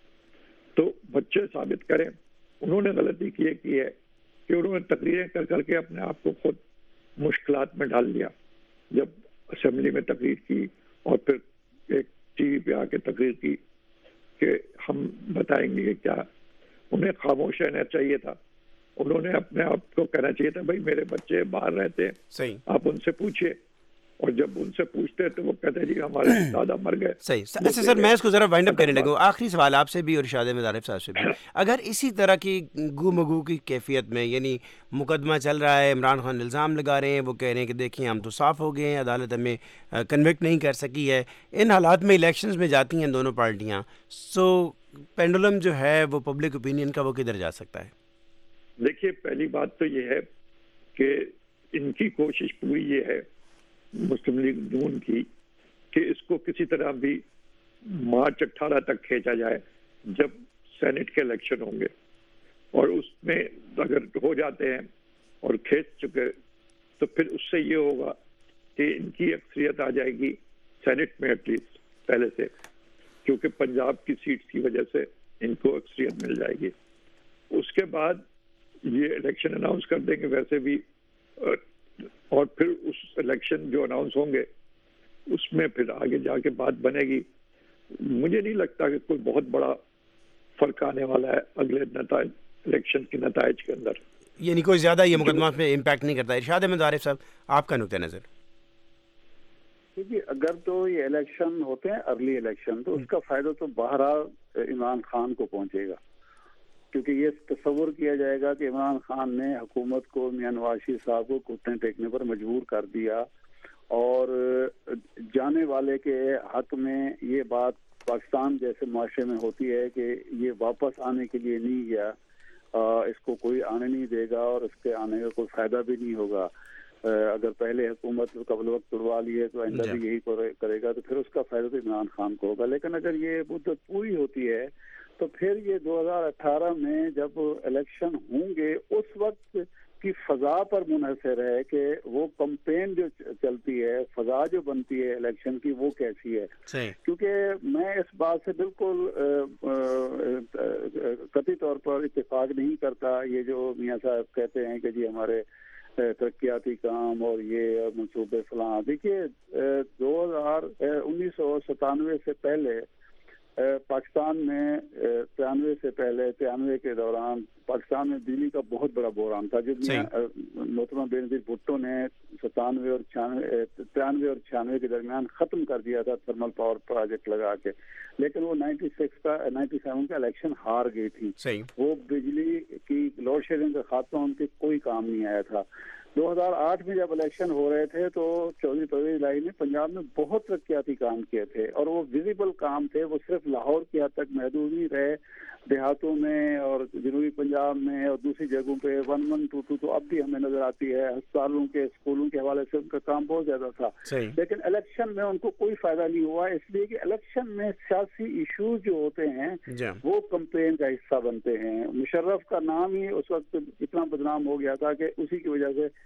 تو بچے ثابت کریں انہوں نے غلطی کی کی ہے کہ انہوں نے تقریریں کر کر کے اپنے آپ کو خود مشکلات میں ڈال لیا. جب اسمبلی میں تقریر کی اور پھر ایک ٹی وی پہ آ کے تقریر کی کہ ہم بتائیں گے کہ کیا، انہیں خاموش رہنا چاہیے تھا. انہوں نے اپنے آپ کو کہنا چاہیے تھا بھائی میرے بچے باہر رہتے ہیں، صحیح، آپ ان سے پوچھیے. اور جب ان سے پوچھتے تو وہ کہتے جی ہمارے دادا مر گئے. صحیح. اچھا سر، میں اس کو ذرا وائنڈ اپ کرنے لگوں. آخری سوال آپ سے بھی اور ارشاد مظارف صاحب سے بھی. اگر اسی طرح کی گو مگو کی کیفیت میں، یعنی مقدمہ چل رہا ہے، عمران خان الزام لگا رہے ہیں، وہ کہہ رہے ہیں کہ دیکھیں ہم تو صاف ہو گئے ہیں، عدالت ہمیں کنوکٹ نہیں کر سکی ہے، ان حالات میں الیکشنز میں جاتی ہیں دونوں پارٹیاں، سو پینڈولم جو ہے وہ پبلک اوپینین کا وہ کدھر جا سکتا ہے؟ دیکھیے پہلی بات تو یہ ہے کہ ان کی کوشش پوری یہ ہے مسلم لیگ نون کی کہ اس کو کسی طرح بھی مارچ اٹھارہ تک کھینچا جائے جب سینٹ کے الیکشن ہوں گے، اور اس میں اگر ہو جاتے ہیں اور کھینچ چکے تو پھر اس سے یہ ہوگا کہ ان کی اکثریت آ جائے گی سینٹ میں ایٹ لیسٹ پہلے سے، کیونکہ پنجاب کی سیٹ کی وجہ سے ان کو اکثریت مل جائے گی. اس کے بعد یہ الیکشن اناؤنس کر دیں گے ویسے بھی، اور پھر اس الیکشن جو اناؤنس ہوں گے اس میں پھر آگے جا کے بات بنے گی. مجھے نہیں لگتا کہ کوئی بہت بڑا فرق آنے والا ہے اگلے نتائج الیکشن کے نتائج کے اندر، یعنی کوئی زیادہ یہ مقدمات میں امپیکٹ نہیں کرتا. ارشاد احمد عارف صاحب آپ کا نقطہ نظر؟ دیکھیے اگر تو یہ الیکشن ہوتے ہیں ارلی الیکشن تو اس کا فائدہ تو بہرحال عمران خان کو پہنچے گا، کیونکہ یہ تصور کیا جائے گا کہ عمران خان نے حکومت کو میاں نواز شریف صاحب کو گھٹنے ٹیکنے پر مجبور کر دیا، اور جانے والے کے حق میں یہ بات پاکستان جیسے معاشرے میں ہوتی ہے کہ یہ واپس آنے کے لیے نہیں گیا، اس کو کوئی آنے نہیں دے گا اور اس کے آنے کا کوئی فائدہ بھی نہیں ہوگا. اگر پہلے حکومت قبل وقت توڑوا لی ہے تو آئندہ بھی یہی کرے گا، تو پھر اس کا فائدہ تو عمران خان کو ہوگا. لیکن اگر یہ مدت پوری ہوتی ہے تو پھر یہ دو ہزار اٹھارہ میں جب الیکشن ہوں گے اس وقت کی فضا پر منحصر ہے کہ وہ کمپین جو چلتی ہے، فضا جو بنتی ہے الیکشن کی وہ کیسی ہے. کیونکہ میں اس بات سے بالکل قطعی طور پر اتفاق نہیں کرتا یہ جو میاں صاحب کہتے ہیں کہ جی ہمارے ترقیاتی کام اور یہ منصوبے فلاں. دیکھیے دو ہزار انیس سو ستانوے سے پہلے پاکستان میں ترانوے سے پہلے ترانوے کے دوران پاکستان میں بجلی کا بہت بڑا بحران تھا جو محترمہ بے نظیر بھٹو نے ستانوے اور چھیانوے ترانوے اور چھیانوے کے درمیان ختم کر دیا تھا تھرمل پاور پروجیکٹ لگا کے. لیکن وہ نائنٹی سکس کا نائنٹی سیون کا الیکشن ہار گئی تھی. وہ بجلی کی لوڈ شیڈنگ کا خاتمہ ان کے کوئی کام نہیں آیا تھا. دو ہزار آٹھ میں جب الیکشن ہو رہے تھے تو چودھری پرویز الہی نے پنجاب میں بہت ترقیاتی کام کیے تھے، اور وہ ویزیبل کام تھے، وہ صرف لاہور کی حد تک محدود نہیں رہے، دیہاتوں میں اور جنوبی پنجاب میں اور دوسری جگہوں پہ ون ون ٹو ٹو تو اب بھی ہمیں نظر آتی ہے. ہسپتالوں کے اسکولوں کے حوالے سے ان کا کام بہت زیادہ تھا. لیکن الیکشن میں ان کو کوئی فائدہ نہیں ہوا، اس لیے کہ الیکشن میں سیاسی ایشوز جو ہوتے ہیں وہ کمپین کا حصہ بنتے ہیں. مشرف کا نام ہی اس وقت اتنا بدنام ہو گیا تھا کہ اسی کی وجہ سے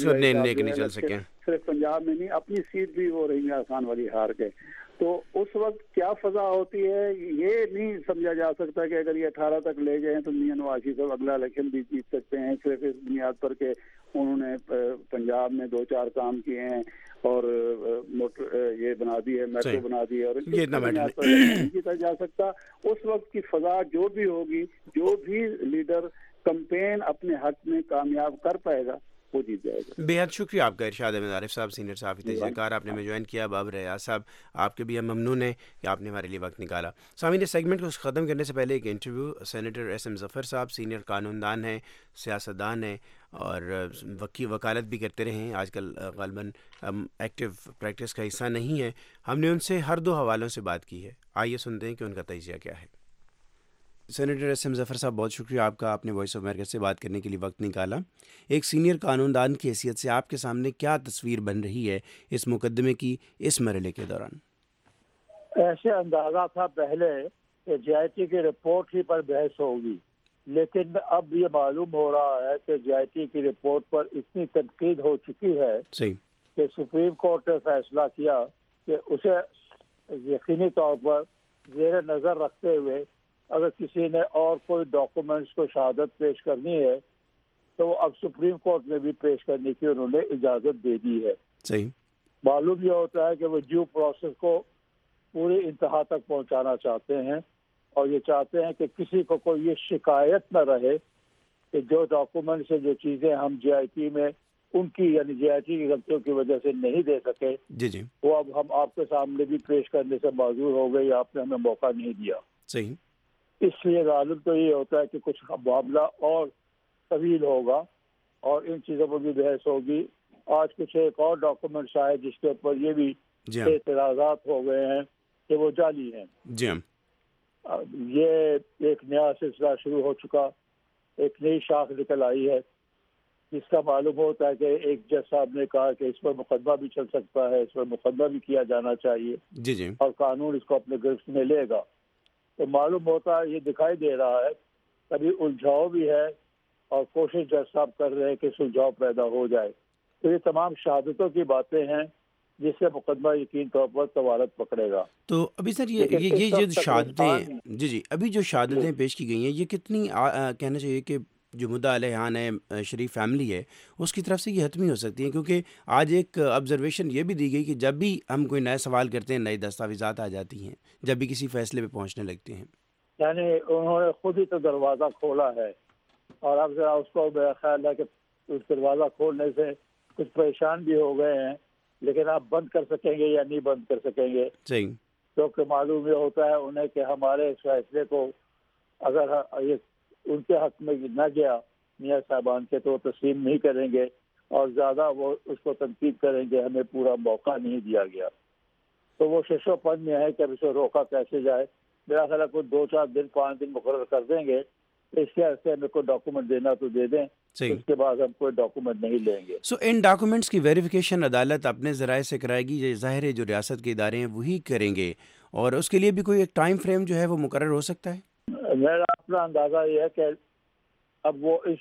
صرف پنجاب میں نہیں اپنی سیٹ بھی وہ رحیم خان والی ہار گئے. تو اس وقت کیا فضا ہوتی ہے یہ نہیں سمجھا جا سکتا کہ اگر یہ اٹھارہ تک لے گئے تو میاں نواز شریف صاحب اگلا الیکشن بھی جیت سکتے ہیں صرف اس بنیاد پر کہ انہوں نے پنجاب میں دو چار کام کیے ہیں اور موٹر یہ بنا دی ہے، میٹرو بنا دی ہے، اور نہیں جیتا جا سکتا. اس وقت کی فضا جو بھی ہوگی، جو بھی لیڈر کمپین اپنے حق میں کامیاب کر پائے گا وہ جیت جائے گا. بے حد شکریہ آپ کا ارشاد احمد عارف صاحب، سینئر صحافی تجزیہ کار، آپ نے ہمیں جوائن کیا. بابر ریاض صاحب آپ کے بھی ہم ممنون ہیں کہ آپ نے ہمارے لیے وقت نکالا. سامعین اس سیگمنٹ کو ختم کرنے سے پہلے ایک interview senator S M Zafar Sahib, senior قانون دان ہیں، سیاستدان ہیں اور وکی وکالت بھی کرتے رہے ہیں، آج کل غالباً ایکٹیو پریکٹس کا حصہ نہیں ہے. ہم نے ان سے ہر دو حوالوں سے بات کی ہے، آئیے سنتے ہیں کہ ان کا تجزیہ کیا ہے. سینیٹر ایس ایم ظفر صاحب بہت شکریہ آپ کا، آپ نے وائس آف امریکہ سے بات کرنے کے لیے وقت نکالا. ایک سینئر قانون دان کی حیثیت سے آپ کے سامنے کیا تصویر بن رہی ہے اس مقدمے کی اس مرحلے کے دوران؟ ایسے اندازہ تھا پہلے کہ جے آئی ٹی کی رپورٹ ہی پر بحث ہوگی، لیکن اب یہ معلوم ہو رہا ہے کہ جے آئی ٹی کی رپورٹ پر اتنی تنقید ہو چکی ہے کہ سپریم کورٹ نے فیصلہ کیا کہ اسے یقینی طور پر زیر نظر رکھتے ہوئے اگر کسی نے اور کوئی ڈاکومنٹس کو شہادت پیش کرنی ہے تو وہ اب سپریم کورٹ میں بھی پیش کرنے کی انہوں نے اجازت دے دی ہے. صحیح. معلوم یہ ہوتا ہے کہ وہ ڈیو پروسیس کو پوری انتہا تک پہنچانا چاہتے ہیں اور یہ چاہتے ہیں کہ کسی کو کوئی یہ شکایت نہ رہے کہ جو ڈاکومنٹ سے جو چیزیں ہم جے آئی ٹی میں ان کی یعنی جے آئی ٹی کی غلطیوں کی وجہ سے نہیں دے سکے جی جی وہ اب ہم آپ کے سامنے بھی پیش کرنے سے معذور ہو گئے، آپ نے ہمیں موقع نہیں دیا. صحیح. اس لیے غالب تو یہ ہوتا ہے کہ کچھ معاملہ اور طویل ہوگا اور ان چیزوں پر بھی بحث ہوگی. آج کچھ ایک اور ڈاکومنٹس آئے جس کے اوپر یہ بھی اعتراضات ہو گئے ہیں کہ وہ جعلی ہیں. جی ہم یہ ایک نیا سلسلہ شروع ہو چکا ایک نئی شاخ نکل آئی ہے جس کا معلوم ہوتا ہے کہ ایک جج صاحب نے کہا کہ اس پر مقدمہ بھی چل سکتا ہے, اس پر مقدمہ بھی کیا جانا چاہیے جی جی اور قانون اس کو اپنے گرفت میں لے گا. تو معلوم ہوتا ہے, یہ دکھائی دے رہا ہے کبھی الجھاؤ بھی ہے اور کوشش جج صاحب کر رہے ہیں کہ سلجھاؤ پیدا ہو جائے. تو یہ تمام شہادتوں کی باتیں ہیں جس سے مقدمہ یقین طور پر طوالت پکڑے گا. تو ابھی سر یہ یہ یہ جو شہادتیں جی جی ابھی جو شہادتیں پیش کی گئی ہیں یہ کتنی کہنا چاہیے کہ جو مدعا علیہان ہے شریف فیملی ہے اس کی طرف سے یہ حتمی ہو سکتی ہیں؟ کیونکہ آج ایک آبزرویشن یہ بھی دی گئی کہ جب بھی ہم کوئی نئے سوال کرتے ہیں نئی دستاویزات آ جاتی ہیں جب بھی کسی فیصلے پہ پہنچنے لگتے ہیں. یعنی انہوں نے خود ہی تو دروازہ کھولا ہے اور اب ذرا اس کو میرا خیال ہے کہ اس دروازہ کھولنے سے کچھ پریشان بھی ہو گئے ہیں, لیکن آپ بند کر سکیں گے یا نہیں بند کر سکیں گے. صحیح. کیونکہ معلوم یہ ہوتا ہے انہیں کہ ہمارے اس فیصلے کو اگر یہ ان کے حق میں نہ گیا میاں صاحبان کے تو وہ تسلیم نہیں کریں گے اور زیادہ وہ اس کو تنقید کریں گے, ہمیں پورا موقع نہیں دیا گیا. تو وہ شش و پن میں ہے کہ اب اسے روکا کیسے جائے. میرا خیال ہے کوئی دو چار دن پانچ دن مقرر کر دیں گے, اس کے عرصے ہمیں کوئی ڈاکومنٹ دینا تو دے دیں, اس کے بعد ہم کوئی ڈاکومنٹ نہیں لیں گے. سو ان ڈاکومنٹس کی ویریفیکیشن عدالت اپنے ذرائع سے کرائے گی, یہ ظاہر ہے جو ریاست کے ادارے ہیں وہی کریں گے, اور اس کے لیے بھی کوئی ایک ٹائم فریم جو ہے وہ مقرر ہو سکتا ہے؟ میرا اپنا اندازہ یہ ہے کہ اب وہ اس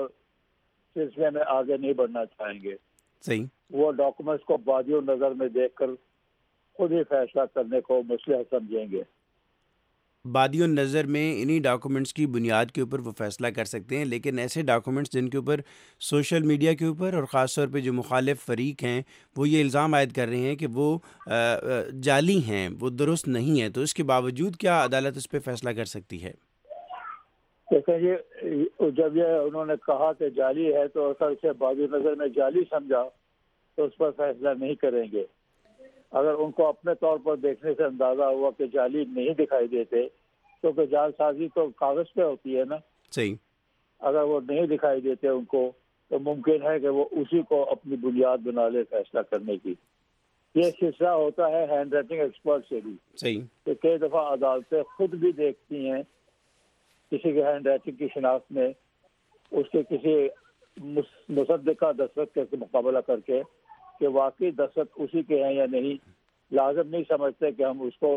سلسلے میں آگے نہیں بڑھنا چاہیں گے. صحیح. وہ ڈاکومنٹس کو بادی و نظر میں دیکھ کر خود ہی فیصلہ کرنے کو مصلحت سمجھیں گے. بادی و نظر میں انہی ڈاکومنٹس کی بنیاد کے اوپر وہ فیصلہ کر سکتے ہیں, لیکن ایسے ڈاکومنٹس جن کے اوپر سوشل میڈیا کے اوپر اور خاص طور پہ جو مخالف فریق ہیں وہ یہ الزام عائد کر رہے ہیں کہ وہ جعلی ہیں, وہ درست نہیں ہیں, تو اس کے باوجود کیا عدالت اس پہ فیصلہ کر سکتی ہے؟ دیکھیں یہ جب یہ انہوں نے کہا کہ جعلی ہے تو اصل سے بادی نظر میں جعلی سمجھا تو اس پر فیصلہ نہیں کریں گے. اگر ان کو اپنے طور پر دیکھنے سے اندازہ ہوا کہ جعلی نہیں دکھائی دیتے, کیونکہ جعل سازی تو کاغذ پہ ہوتی ہے نا. صحیح. اگر وہ نہیں دکھائی دیتے ان کو تو ممکن ہے کہ وہ اسی کو اپنی بنیاد بنا لے فیصلہ کرنے کی. یہ سلسلہ ہوتا ہے ہینڈ رائٹنگ ایکسپرٹ سے بھی. صحیح. کہ کئی دفعہ عدالتیں خود بھی دیکھتی ہیں کسی کے ہینڈ رائٹنگ کی شناخت میں اس کے کسی مصدقہ دستخط کے مقابلہ کر کے کہ واقعی دستخط اسی کے ہیں یا نہیں. لازم نہیں سمجھتے کہ ہم اس کو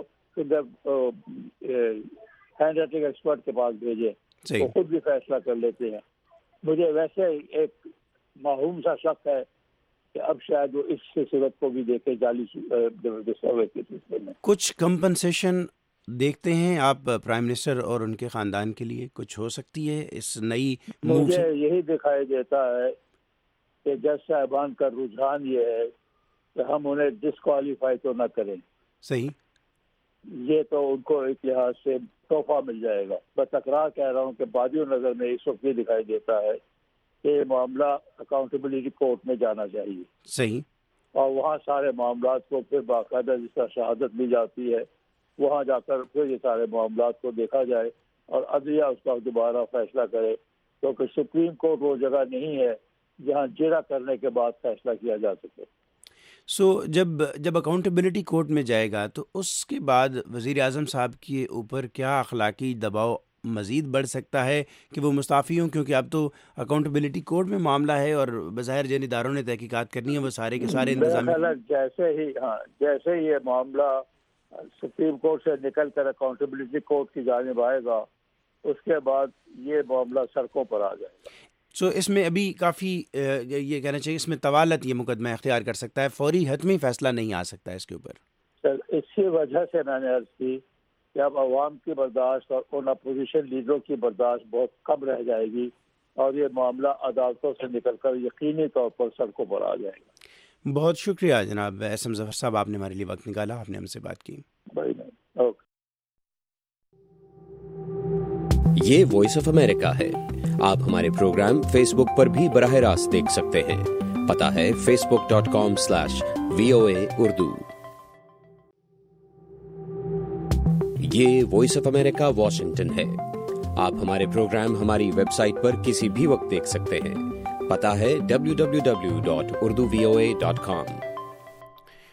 ہینڈ رائٹنگ ایکسپرٹ کے پاس بھیجیں, وہ خود بھی فیصلہ کر لیتے ہیں. مجھے ویسے ایک معہوم سا شک ہے کہ اب شاید وہ اس صورت کو بھی دیکھے جعلی دستاویز کے سلسلے میں. کچھ کمپنسیشن دیکھتے ہیں آپ پرائم منسٹر اور ان کے خاندان کے لیے کچھ ہو سکتی ہے اس نئی موو سے؟ مجھے یہی دکھائی دیتا ہے کہ جج صاحبان کا رجحان یہ ہے کہ ہم انہیں ڈسکوالیفائی تو نہ کریں. صحیح. یہ تو ان کو ایک لحاظ سے تحفہ مل جائے گا. میں تکرار کہہ رہا ہوں کہ بادی و نظر میں اس وقت یہ دکھائی دیتا ہے کہ یہ معاملہ اکاؤنٹیبلٹی کورٹ میں جانا چاہیے. صحیح. اور وہاں سارے معاملات کو پھر باقاعدہ جس کا شہادت دی جاتی ہے وہاں جا کر پھر یہ سارے معاملات کو دیکھا جائے اور عدلیہ اس کا دوبارہ فیصلہ کرے, کیونکہ سپریم کورٹ وہ جگہ نہیں ہے جہاں جرا کرنے کے بعد فیصلہ کیا جا سکے. سو so, جب جب اکاؤنٹیبلٹی کورٹ میں جائے گا تو اس کے بعد وزیر اعظم صاحب کے اوپر کیا اخلاقی دباؤ مزید بڑھ سکتا ہے کہ وہ مستعفی ہوں؟ کیونکہ اب تو اکاؤنٹیبلٹی کورٹ میں معاملہ ہے اور بظاہر جن اداروں نے تحقیقات کرنی ہے وہ سارے کے سارے انتظام. جیسے ہی ہاں جیسے ہی یہ معاملہ سپریم کورٹ سے نکل کر اکاؤنٹیبلٹی کورٹ کی جانب آئے گا اس کے بعد یہ معاملہ سڑکوں پر آ جائے گا. سو so, اس میں ابھی کافی یہ کہنا چاہیے اس میں طوالت یہ مقدمہ اختیار کر سکتا ہے, فوری حتمی فیصلہ نہیں آ سکتا ہے اس کے اوپر. سر اسی وجہ سے میں نے عرض کی کہ اب عوام کی برداشت اور ان اپوزیشن لیڈروں کی برداشت بہت کم رہ جائے گی اور یہ معاملہ عدالتوں سے نکل کر یقینی طور پر سڑکوں پر آ جائے گا. بہت شکریہ جناب ایس ایم ظفر صاحب, آپ نے ہمارے لیے وقت نکالا, آپ نے ہم سے بات کی. بھائی نہیں اوکے. یہ وائس آف امریکہ ہے. آپ ہمارے پروگرام فیس بک پر بھی براہ راست دیکھ سکتے ہیں. پتہ ہے Facebook dot com slash V O A Urdu. یہ وائس آف امریکہ واشنگٹن ہے. آپ ہمارے پروگرام ہماری ویب سائٹ پر کسی بھی وقت دیکھ سکتے ہیں. پتہ ہے W W W dot Urdu V O A dot com.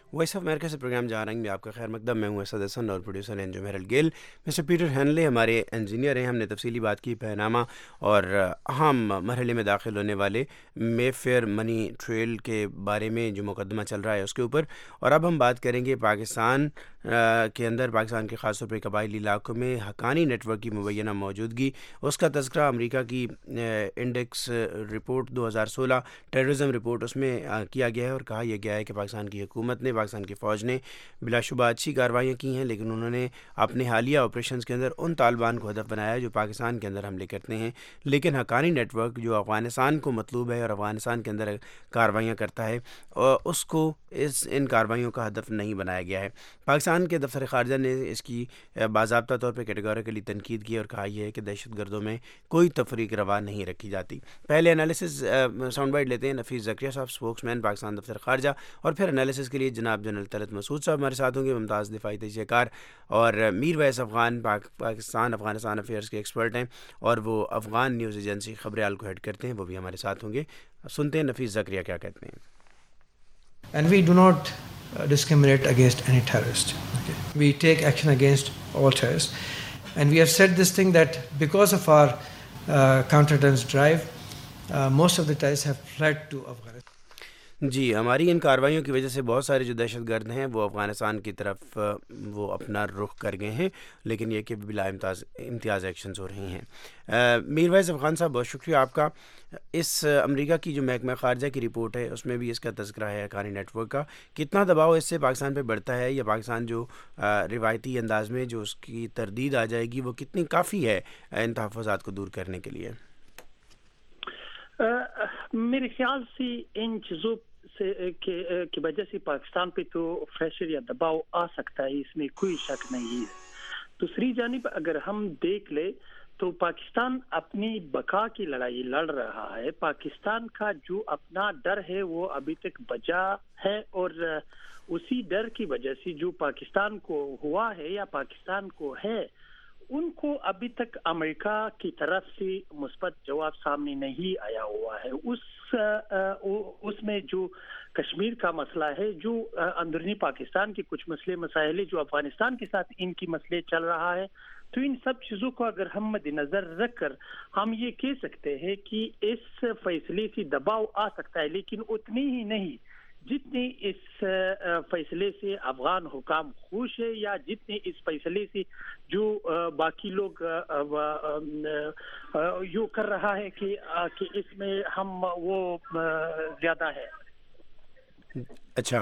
Voice of America سے پروگرام جہاں رنگ میں آپ کا خیر مقدم. میں ہوں اسد حسن اور پروڈیوسر ہیں جو Meryl Gail. Mr Peter Henley ہمارے انجینئر ہیں. ہم نے تفصیلی بات کی پہنامہ اور اہم مرحلے میں داخل ہونے والے مے فیئر منی ٹریل کے بارے میں جو مقدمہ چل رہا ہے اس کے اوپر. اور اب ہم بات کریں گے پاکستان کے اندر، پاکستان کے خاص طور پہ قبائلی علاقوں میں حقانی نیٹ ورک کی مبینہ موجودگی. اس کا تذکرہ امریکہ کی انڈیکس رپورٹ دو ہزار سولہ ٹیررزم رپورٹ اس میں کیا گیا ہے اور کہا یہ گیا ہے کہ پاکستان کی حکومت نے، پاکستان کی فوج نے بلا شبہ اچھی کارروائیاں کی ہیں، لیکن انہوں نے اپنے حالیہ آپریشنز کے اندر ان طالبان کو ہدف بنایا ہے جو پاکستان کے اندر حملے کرتے ہیں. لیکن حقانی نیٹ ورک جو افغانستان کو مطلوب ہے اور افغانستان کے اندر کارروائیاں کرتا ہے، اور اس کو اس ان کارروائیوں کا ہدف نہیں بنایا گیا ہے. پاکستان کے دفتر خارجہ نے اس کی باضابطہ طور پہ کیٹیگوریکلی تنقید کی اور کہا یہ ہے کہ دہشت گردوں میں کوئی تفریق روا نہیں رکھی جاتی. پہلے انالیسز ساؤنڈ بائٹ لیتے ہیں نفیس زکریا صاحب، اسپوکس مین پاکستان دفتر خارجہ، اور پھر انالیسز کے لیے جناب جنرل طلعت مسعود صاحب ہمارے ساتھ ہوں گے، ممتاز دفاعی تجزیہ کار، اور میر ویس افغان پاک پاکستان افغانستان افیئرس کے ایکسپرٹ ہیں اور وہ افغان نیوز ایجنسی خبریال کو ہیڈ کرتے ہیں، وہ بھی ہمارے ساتھ ہوں گے. سنتے ہیں نفیس زکریا کیا کہتے ہیں. And we do not uh, discriminate against any terrorist. Okay. We take action against all terrorists. And we have said this thing that because of our uh, counter-terrorist drive, uh, most of the terrorists have fled to Afghanistan. جی، ہماری ان کارروائیوں کی وجہ سے بہت سارے جو دہشت گرد ہیں وہ افغانستان کی طرف وہ اپنا رخ کر گئے ہیں، لیکن یہ کہ بلا امتیاز امتیاز ایکشنز ہو رہے ہیں. میر ویس افغان صاحب بہت شکریہ آپ کا. اس امریکہ کی جو محکمہ خارجہ کی رپورٹ ہے اس میں بھی اس کا تذکرہ ہے حقانی نیٹ ورک کا. کتنا دباؤ اس سے پاکستان پہ بڑھتا ہے، یا پاکستان جو روایتی انداز میں جو اس کی تردید آ جائے گی وہ کتنی کافی ہے ان تحفظات کو دور کرنے کے لیے؟ میرے خیال سے ان چیزوں سے کی وجہ سے پاکستان پہ تو پریشر یا دباؤ آ سکتا ہے، اس میں کوئی شک نہیں ہے. دوسری جانب اگر ہم دیکھ لیں تو پاکستان اپنی بقا کی لڑائی لڑ رہا ہے. پاکستان کا جو اپنا ڈر ہے وہ ابھی تک بجا ہے، اور اسی ڈر کی وجہ سے جو پاکستان کو ہوا ہے یا پاکستان کو ہے، ان کو ابھی تک امریکہ کی طرف سے مثبت جواب سامنے نہیں آیا ہوا ہے. اس اس میں جو کشمیر کا مسئلہ ہے، جو اندرونی پاکستان کے کچھ مسئلے مسائل جو افغانستان کے ساتھ ان کی مسئلے چل رہا ہے، تو ان سب چیزوں کو اگر ہم مد نظر رکھ کر ہم یہ کہہ سکتے ہیں کہ اس فیصلے سے دباؤ آ سکتا ہے، لیکن اتنی ہی نہیں جتنے اس فیصلے سے افغان حکام خوش ہے، یا جتنے اس فیصلے سے جو باقی لوگ یوں کر رہا ہے کہ اس میں ہم وہ زیادہ ہے. اچھا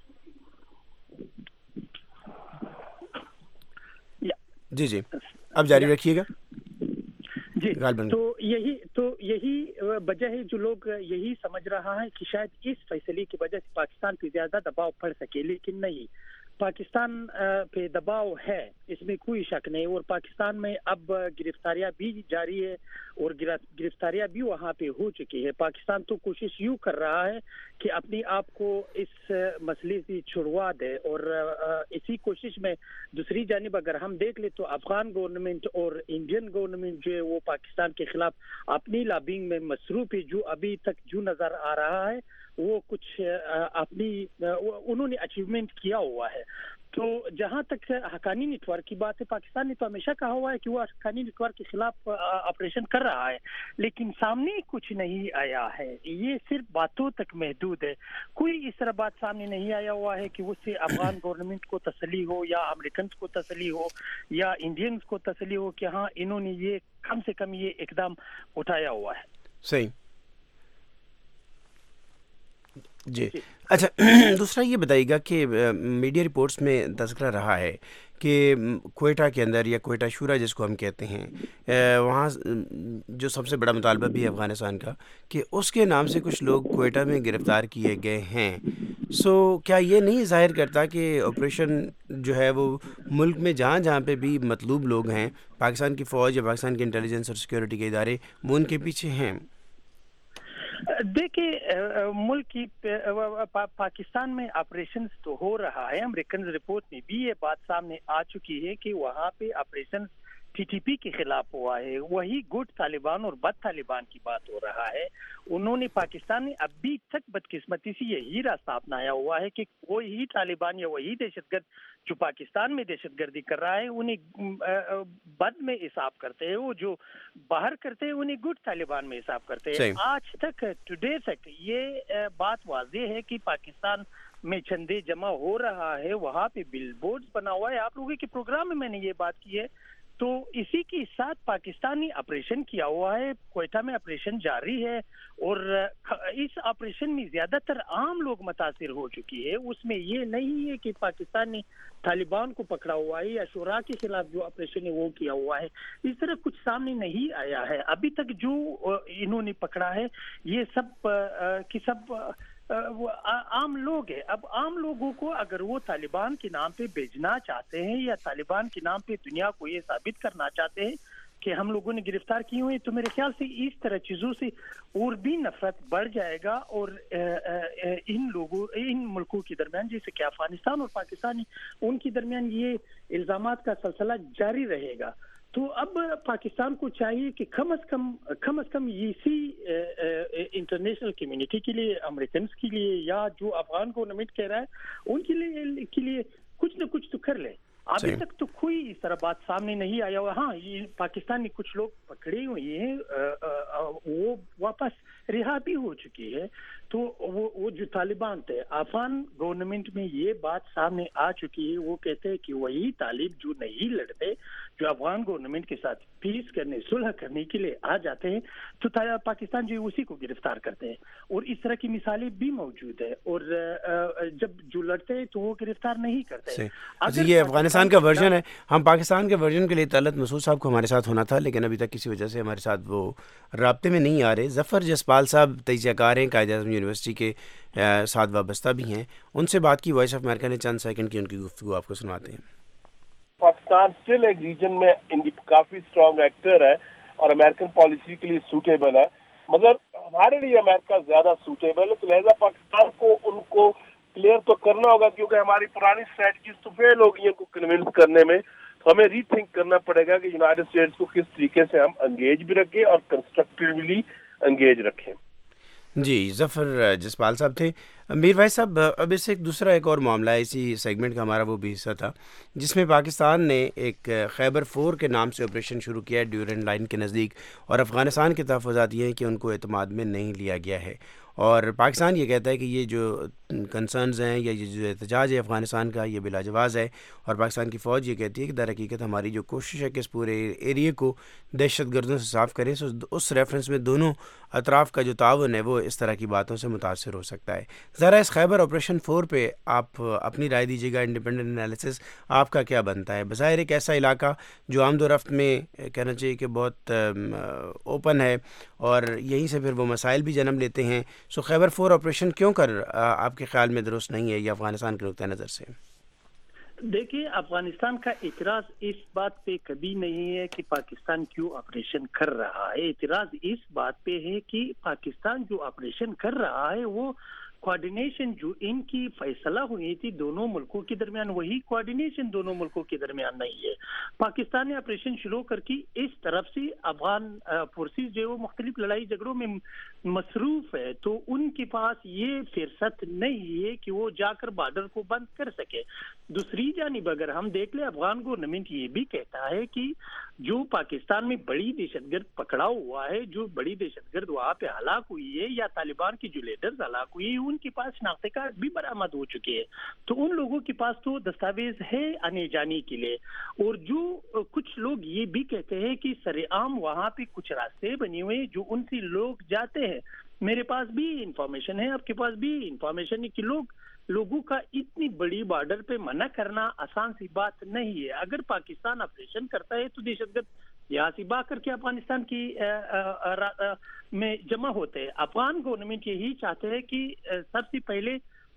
جی جی اب جاری رکھیے گا. جی، تو یہی تو یہی وجہ ہے جو لوگ یہی سمجھ رہا ہے کہ شاید اس فیصلے کی وجہ سے پاکستان پہ زیادہ دباؤ پڑ سکے، لیکن نہیں، پاکستان پہ دباؤ ہے، اس میں کوئی شک نہیں. اور پاکستان میں اب گرفتاریاں بھی جاری ہے اور گرفتاریاں بھی وہاں پہ ہو چکی ہے. پاکستان تو کوشش یوں کر رہا ہے کہ اپنے آپ کو اس مسئلے سے چھڑوا دے، اور اسی کوشش میں دوسری جانب اگر ہم دیکھ لیں تو افغان گورنمنٹ اور انڈین گورنمنٹ جو ہے وہ پاکستان کے خلاف اپنی لابنگ میں مصروف ہے. جو ابھی تک جو نظر آ رہا ہے وہ کچھ اپنی انہوں نے اچیومنٹ کیا ہوا ہے. تو جہاں تک حقانی نیٹ ورک کی بات ہے، پاکستان نے تو ہمیشہ کہا ہوا ہے کہ وہ حقانی نیٹ ورک کے خلاف آپریشن کر رہا ہے، لیکن سامنے کچھ نہیں آیا ہے. یہ صرف باتوں تک محدود ہے. کوئی اس طرح بات سامنے نہیں آیا ہوا ہے کہ اس سے افغان گورنمنٹ کو تسلی ہو، یا امریکنز کو تسلی ہو، یا انڈینز کو تسلی ہو کہ ہاں انہوں نے یہ کم سے کم یہ اقدام اٹھایا ہوا ہے. صحیح. جی اچھا، دوسرا یہ بتائیے گا کہ میڈیا رپورٹس میں تذکرہ رہا ہے کہ کوئٹہ کے اندر، یا کوئٹہ شورا جس کو ہم کہتے ہیں، وہاں جو سب سے بڑا مطالبہ بھی ہے افغانستان کا، کہ اس کے نام سے کچھ لوگ کوئٹہ میں گرفتار کیے گئے ہیں. سو کیا یہ نہیں ظاہر کرتا کہ آپریشن جو ہے وہ ملک میں جہاں جہاں پہ بھی مطلوب لوگ ہیں، پاکستان کی فوج یا پاکستان کے انٹیلیجنس اور سیکیورٹی کے ادارے وہ ان کے پیچھے ہیں؟ دیکھیں، ملک کی پاکستان میں آپریشنز تو ہو رہا ہے. امریکن رپورٹ میں بھی یہ بات سامنے آ چکی ہے کہ وہاں پہ آپریشنز ٹی ٹی پی کے خلاف ہوا ہے، وہی گڈ طالبان اور بد طالبان کی بات ہو رہا ہے. انہوں نے پاکستان نے ابھی تک بدقسمتی سے یہی راستہ اپنایا ہوا ہے کہ وہی طالبان یا وہی دہشت گرد جو پاکستان میں دہشت گردی کر رہا ہے انہیں بد میں حساب کرتے ہیں، وہ جو باہر کرتے ہیں انہیں گڈ طالبان میں حساب کرتے ہیں. آج تک ٹوڈے تک یہ بات واضح ہے کہ پاکستان میں چندے جمع ہو رہا ہے، وہاں پہ بل بورڈز بنا ہوا ہے. آپ لوگوں کے پروگرام میں میں نے یہ بات کی ہے. تو اسی کے ساتھ پاکستان نے آپریشن کیا ہوا ہے، کوئٹہ میں آپریشن جاری ہے، اور اس آپریشن میں زیادہ تر عام لوگ متاثر ہو چکی ہے. اس میں یہ نہیں ہے کہ پاکستان نے طالبان کو پکڑا ہوا ہے یا شورا کے خلاف جو آپریشن ہے وہ کیا ہوا ہے. اس طرح کچھ سامنے نہیں آیا ہے ابھی تک. جو انہوں نے پکڑا ہے یہ سب کی سب وہ عام لوگ ہیں. اب عام لوگوں کو اگر وہ طالبان کے نام پہ بھیجنا چاہتے ہیں یا طالبان کے نام پہ دنیا کو یہ ثابت کرنا چاہتے ہیں کہ ہم لوگوں نے گرفتار کیے ہوئے، تو میرے خیال سے اس طرح چیزوں سے اور بھی نفرت بڑھ جائے گا، اور ان لوگوں ان ملکوں کے درمیان جیسے کہ افغانستان اور پاکستان ان کے درمیان یہ الزامات کا سلسلہ جاری رہے گا. تو اب پاکستان کو چاہیے کہ کم از کم کم از کم اسی انٹرنیشنل کمیونٹی کے لیے، امریکنس کے لیے یا جو افغان گورنمنٹ کہہ رہا ہے ان کے لیے کے لیے کچھ نہ کچھ تو کر لے. ابھی تک تو کوئی اس طرح بات سامنے نہیں آیا ہوا. ہاں یہ پاکستان نے کچھ لوگ پکڑے ہوئے ہیں، وہ واپس رہا بھی ہو چکی ہے. تو وہ وہ جو طالبان تھے، افغان گورنمنٹ میں یہ بات سامنے آ چکی ہے. وہ کہتے ہیں کہ وہی طالب جو نہیں لڑتے، جو افغان گورنمنٹ کے ساتھ پیس کرنے، صلح کرنے کے لیے آ جاتے ہیں، تو پاکستان جو اسی کو گرفتار کرتے ہیں. اور اس طرح کی مثالیں بھی موجود ہے. اور جب جو لڑتے ہیں تو وہ گرفتار نہیں کرتے. یہ افغانستان کا ورژن ہے. ہم پاکستان کے ورژن کے لیے طلعت مسعود صاحب کو ہمارے ساتھ ہونا تھا، لیکن ابھی تک کسی وجہ سے ہمارے ساتھ وہ رابطے میں نہیں آ رہے. ظفر جسپال صاحب تجزیہ کار ہیں، قائد اعظم یونیورسٹی کے ساتھ وابستہ بھی ہیں. ان سے بات کی وائس آف امریکہ نے چند سیکنڈ کی ان کی گفتگو آپ کو سناتے ہیں. پاکستان اسٹل ایک ریجن میں کافی اسٹرانگ ایکٹر ہے اور امریکن پالیسی کے لیے سوٹیبل ہے، مگر ہمارے لیے امریکہ زیادہ سوٹیبل ہے. تو لہذا پاکستان کو ان کو کلیئر تو کرنا ہوگا، کیونکہ ہماری پرانی اسٹریٹجیز تو فیل ہو گئی ہیں ان کو کنونس کرنے میں. تو ہمیں ری تھنک کرنا پڑے گا کہ یونائٹڈ اسٹیٹس کو کس طریقے سے ہم انگیج بھی رکھیں اور کنسٹرکٹیولی انگیج رکھیں. جی ظفر جسپال صاحب تھے. میر بھائی صاحب، اب اس سے ایک دوسرا ایک اور معاملہ ہے اسی سیگمنٹ کا، ہمارا وہ بھی حصہ تھا جس میں پاکستان نے ایک خیبر فور کے نام سے آپریشن شروع کیا ہے ڈیورنڈ لائن کے نزدیک، اور افغانستان کے تحفظات یہ ہیں کہ ان کو اعتماد میں نہیں لیا گیا ہے. اور پاکستان یہ کہتا ہے کہ یہ جو کنسرنز ہیں یا یہ جو احتجاج ہے افغانستان کا یہ بلا جواز ہے. اور پاکستان کی فوج یہ کہتی ہے کہ در حقیقت ہماری جو کوشش ہے کہ اس پورے ایریے کو دہشت گردوں سے صاف کریں، سو اس ریفرنس میں دونوں اطراف کا جو تعاون ہے وہ اس طرح کی باتوں سے متاثر ہو سکتا ہے. ذرا اس خیبر آپریشن فور پہ آپ اپنی رائے دیجیے گا. انڈیپینڈنٹ انالیسس آپ کا کیا بنتا ہے؟ بظاہر ایک ایسا علاقہ جو آمد و رفت میں کہنا چاہیے کہ بہت اوپن ہے اور یہیں سے پھر وہ مسائل بھی جنم لیتے ہیں. سو خیبر فور آپریشن کیوں کر آپ کے خیال میں درست نہیں ہے یا افغانستان کے نقطۂ نظر سے؟ دیکھیے، افغانستان کا اعتراض اس بات پہ کبھی نہیں ہے کہ پاکستان کیوں آپریشن کر رہا ہے. اعتراض اس بات پہ ہے کہ پاکستان جو آپریشن کر رہا ہے وہ کوارڈینیشن جو ان کی فیصلہ ہوئی تھی دونوں ملکوں کے درمیان، وہی کوارڈینیشن دونوں ملکوں کے درمیان نہیں ہے. پاکستان نے آپریشن شروع کر کے اس طرف سے افغان فورسز جو مختلف لڑائی جھگڑوں میں مصروف ہے، تو ان کے پاس یہ فرصت نہیں ہے کہ وہ جا کر بارڈر کو بند کر سکے. دوسری جانب اگر ہم دیکھ لیں، افغان گورنمنٹ یہ بھی کہتا ہے کہ جو پاکستان میں بڑی دہشت گرد پکڑا ہوا ہے، جو بڑی دہشت گرد وہاں پہ ہلاک ہوئی ہے یا طالبان کی جو لیڈرز ہلاک ہوئی ہے، ان کے پاس شناختی کارڈ بھی برآمد ہو چکے ہیں. تو ان لوگوں کے پاس تو دستاویز ہے آنے جانے کے لیے. اور جو کچھ لوگ یہ بھی کہتے ہیں کہ سر عام وہاں پہ کچھ راستے بنے ہوئے جو ان سے لوگ جاتے ہیں. میرے پاس بھی انفارمیشن ہے، آپ کے پاس بھی انفارمیشن ہے کہ لوگ لوگوں کا اتنی بڑی بارڈر پہ منع کرنا آسان سی بات نہیں ہے. اگر پاکستان آپریشن کرتا ہے تو دہشت گرد یہاں سے با کر کے افغانستان کی میں جمع ہوتے ہیں. افغان گورنمنٹ یہی چاہتے ہیں کہ سب سے پہلے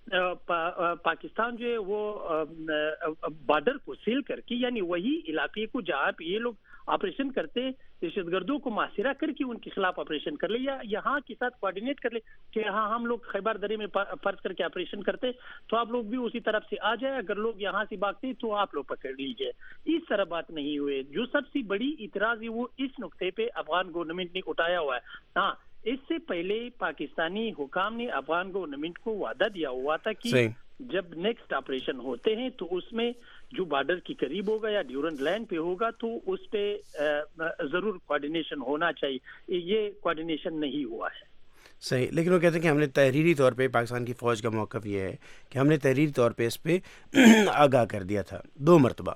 پاکستان جو ہے وہ بارڈر کو سیل کر کے، یعنی وہی علاقے کو جہاں پہ یہ لوگ ऑपरेशन करते, दहशत गर्दों को मासिरा करके उनके खिलाफ ऑपरेशन कर ले, या यहाँ के साथ कोऑर्डिनेट कर ले कि हाँ हम लोग खैबर दरे में फर्ज करके ऑपरेशन करते तो आप लोग भी उसी तरफ से आ जाए, अगर लोग यहाँ से भागते तो आप लोग पकड़ लीजिए। इस तरह बात नहीं हुई। जो सबसे बड़ी इतराज है वो इस नुक्ते पे अफगान गवर्नमेंट ने उठाया हुआ है। हाँ, इससे पहले पाकिस्तानी हुकाम ने अफगान गवर्नमेंट को वादा दिया हुआ था कि जब नेक्स्ट ऑपरेशन होते हैं तो उसमें जो बॉर्डर के करीब होगा या ड्यूरेंट लैंड पे होगा तो उस पे जरूर कोऑर्डिनेशन होना चाहिए। ये कोऑर्डिनेशन नहीं हुआ है। सही, लेकिन वो कहते हैं कि हमने तहरीरी तौर पे, पाकिस्तान की फ़ौज का मौक़िफ़ ये है कि हमने तहरीरी तौर पे इस पे आगाह कर दिया था दो मरतबा।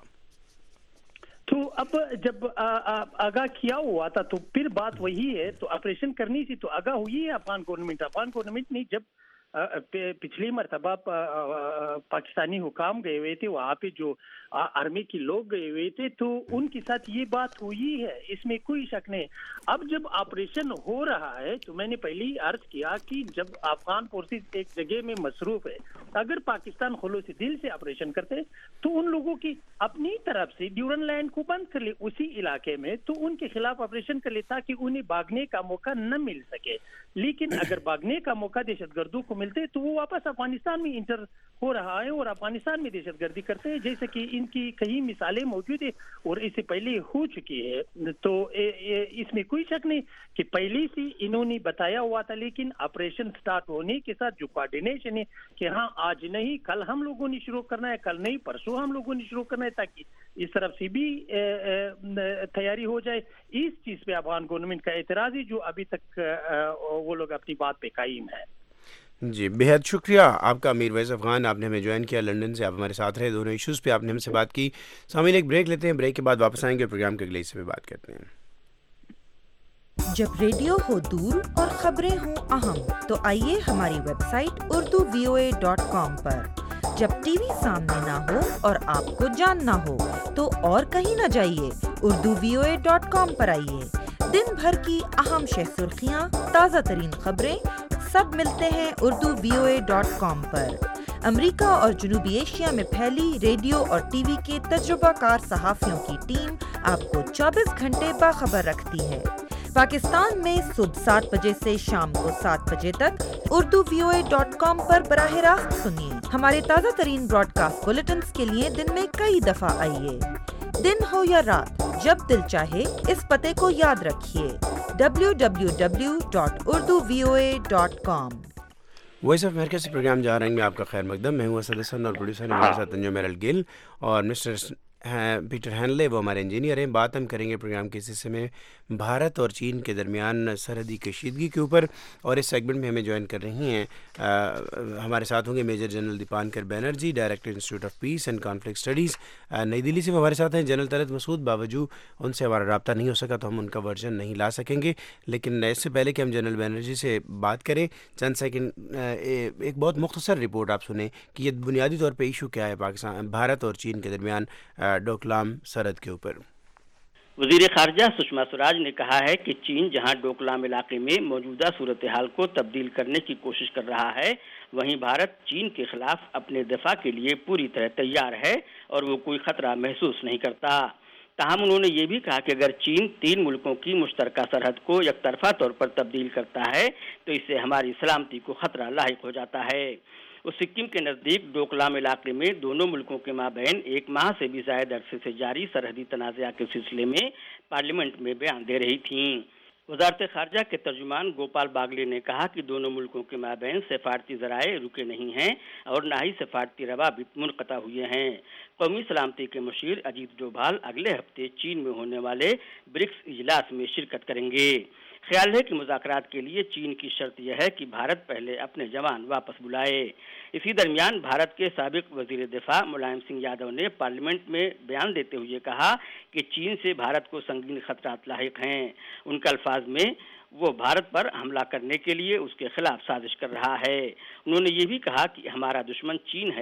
तो अब जब आगाह किया हुआ था तो फिर बात वही है, तो ऑपरेशन करनी थी तो आगाह हुई है अफगान गवर्नमेंट। अफगान गवर्नमेंट ने जब पिछली मरतबा पाकिस्तानी हुकाम गए हुए थे वहाँ पे, जो आर्मी के लोग गए हुए थे, तो उनके साथ ये बात हुई है, इसमें कोई शक नहीं। अब जब ऑपरेशन हो रहा है तो मैंने पहले ही अर्ज किया कि जब अफगान फोर्सेस एक जगह में मसरूफ है, अगर पाकिस्तान खुलूस दिल से ऑपरेशन करते तो उन लोगों की अपनी तरफ से ड्यूरेंट लैंड को बंद कर ले उसी इलाके में, तो उनके खिलाफ ऑपरेशन कर ले ताकि उन्हें भागने का मौका न मिल सके। लेकिन अगर भागने का मौका दहशतगर्दों को मिलते तो वो वापस अफगानिस्तान में इंटर हो रहा है और अफगानिस्तान में दहशतगर्दी करते हैं, जैसे कि इनकी कई मिसालें मौजूद है और इससे पहले हो चुकी है। तो ए, ए, इसमें कोई शक नहीं कि पहले से इन्होंने बताया हुआ था, लेकिन ऑपरेशन स्टार्ट होने के साथ जो कोऑर्डिनेशन है कि हाँ आज नहीं कल हम लोगों ने शुरू करना है, कल नहीं परसों हम लोगों ने शुरू करना है, ताकि इस तरफ से भी तैयारी हो जाए। इस चीज पे अफगान गवर्नमेंट का एतराज है जो अभी तक वो लोग अपनी बात पे कायम है। जी, बेहद शुक्रिया आपका अमीर वैस अफगान, आपने हमें ज्वाइन किया लंदन से, आप हमारे साथ रहे, दोनों इश्यूज़ पे आपने हमसे बात की। सामने एक ब्रेक लेते हैं, ब्रेक के बाद वापस आएंगे, प्रोग्राम के अगले हिस्से में बात करते हैं। जब रेडियो हो दूर और खबरें हों अहम, तो आइए हमारी website Urdu V O A dot com पर। जब टीवी सामने ना हो और आपको जानना हो तो और कहीं ना जाइए, Urdu V O A dot com पर आइए। दिन भर की अहम शह सुर्खियाँ, ताज़ा तरीन खबरें सब मिलते हैं Urdu V O A dot com पर। अमेरिका और जनूबी एशिया में फैली रेडियो और टीवी के तजुर्बाकार सहाफ़ियों की टीम आपको चौबीस घंटे बाखबर रखती है। पाकिस्तान में सुबह सात बजे से शाम को सात बजे तक Urdu V O A dot com पर बराह रास्त सुनिए। हमारे ताज़ा तरीन ब्रॉडकास्ट बुलेटिन्स के लिए दिन में कई दफ़ा आइए। दिन हो या रात, जब दिल चाहे इस पते को याद रखिए, W W W dot Urdu V O A dot com. Voice of America से प्रोग्राम जा रहे हैं, आपका खैर मकदम। मैं हूँ असद हसन और प्रोड्यूसर हमारे साथ तंजो मेरल गिल और मिस्टर हैं पीटर हैनले, वो हमारे इंजीनियर हैं। बात हम करेंगे प्रोग्राम के इस हिस्से में भारत और चीन के दरमियान सरहदी कशीदगी के ऊपर, और इस सेगमेंट में हमें ज्वाइन कर रही हैं आ, हमारे साथ होंगे major general Deepankar Banerjee, director institute of peace and conflict studies Nai Delhi से। वो हमारे साथ हैं जनरल तलत मसूद। बावजूद उनसे हमारा रब्ता नहीं हो सका तो हम उनका वर्जन नहीं ला सकेंगे, लेकिन इससे पहले कि हम जनरल बैनर्जी से बात करें, चंद सेकंड एक बहुत मुख्तसर रिपोर्ट आप सुने कि ये बुनियादी तौर पे इशू क्या है पाकिस्तान भारत और चीन के दरमियान डोकलाम सरहद के ऊपर। वज़ीर ख़ारजा सुषमा स्वराज ने कहा है कि चीन जहां डोकलाम इलाके में मौजूदा सूरत हाल को तब्दील करने की कोशिश कर रहा है, वहीं भारत चीन के खिलाफ अपने दफा के लिए पूरी तरह तैयार है और वो कोई खतरा महसूस नहीं करता। ताहम उन्होंने ये भी कहा कि अगर चीन तीन मुल्कों की मुश्तरका सरहद को एकतरफा तौर पर तब्दील करता है तो इससे हमारी सलामती को खतरा लाहिक हो जाता है। वो सिक्किम के नज़दीक डोकलाम इलाके में दोनों मुल्कों के माबैन एक माह से भी ज़ायद अरसे से जारी सरहदी तनाज़ा के सिलसिले में पार्लियामेंट में बयान दे रही थीं। वज़ारत ख़ारजा के तर्जुमान गोपाल बागले ने कहा कि दोनों मुल्कों के माबैन सफारती ज़राए रुके नहीं हैं और न ही सफारती रवाबित मुनक़ता हुए हैं। कौमी सलामती के मुशीर अजीत डोभाल अगले हफ्ते चीन में होने वाले ब्रिक्स इजलास में शिरकत करेंगे। ख्याल है कि मुज़ाकरात के लिए चीन की शर्त यह है कि भारत पहले अपने जवान वापस बुलाए। इसी दरमियान भारत के साबिक वज़ीर दिफा मुलायम सिंह यादव ने पार्लियामेंट में बयान देते हुए कहा कि चीन से भारत को संगीन खतरात लाहिक हैं। उनके अल्फाज में वो भारत पर हमला करने के लिए उसके खिलाफ साजिश कर रहा है। उन्होंने ये भी कहा कि हमारा दुश्मन चीन है,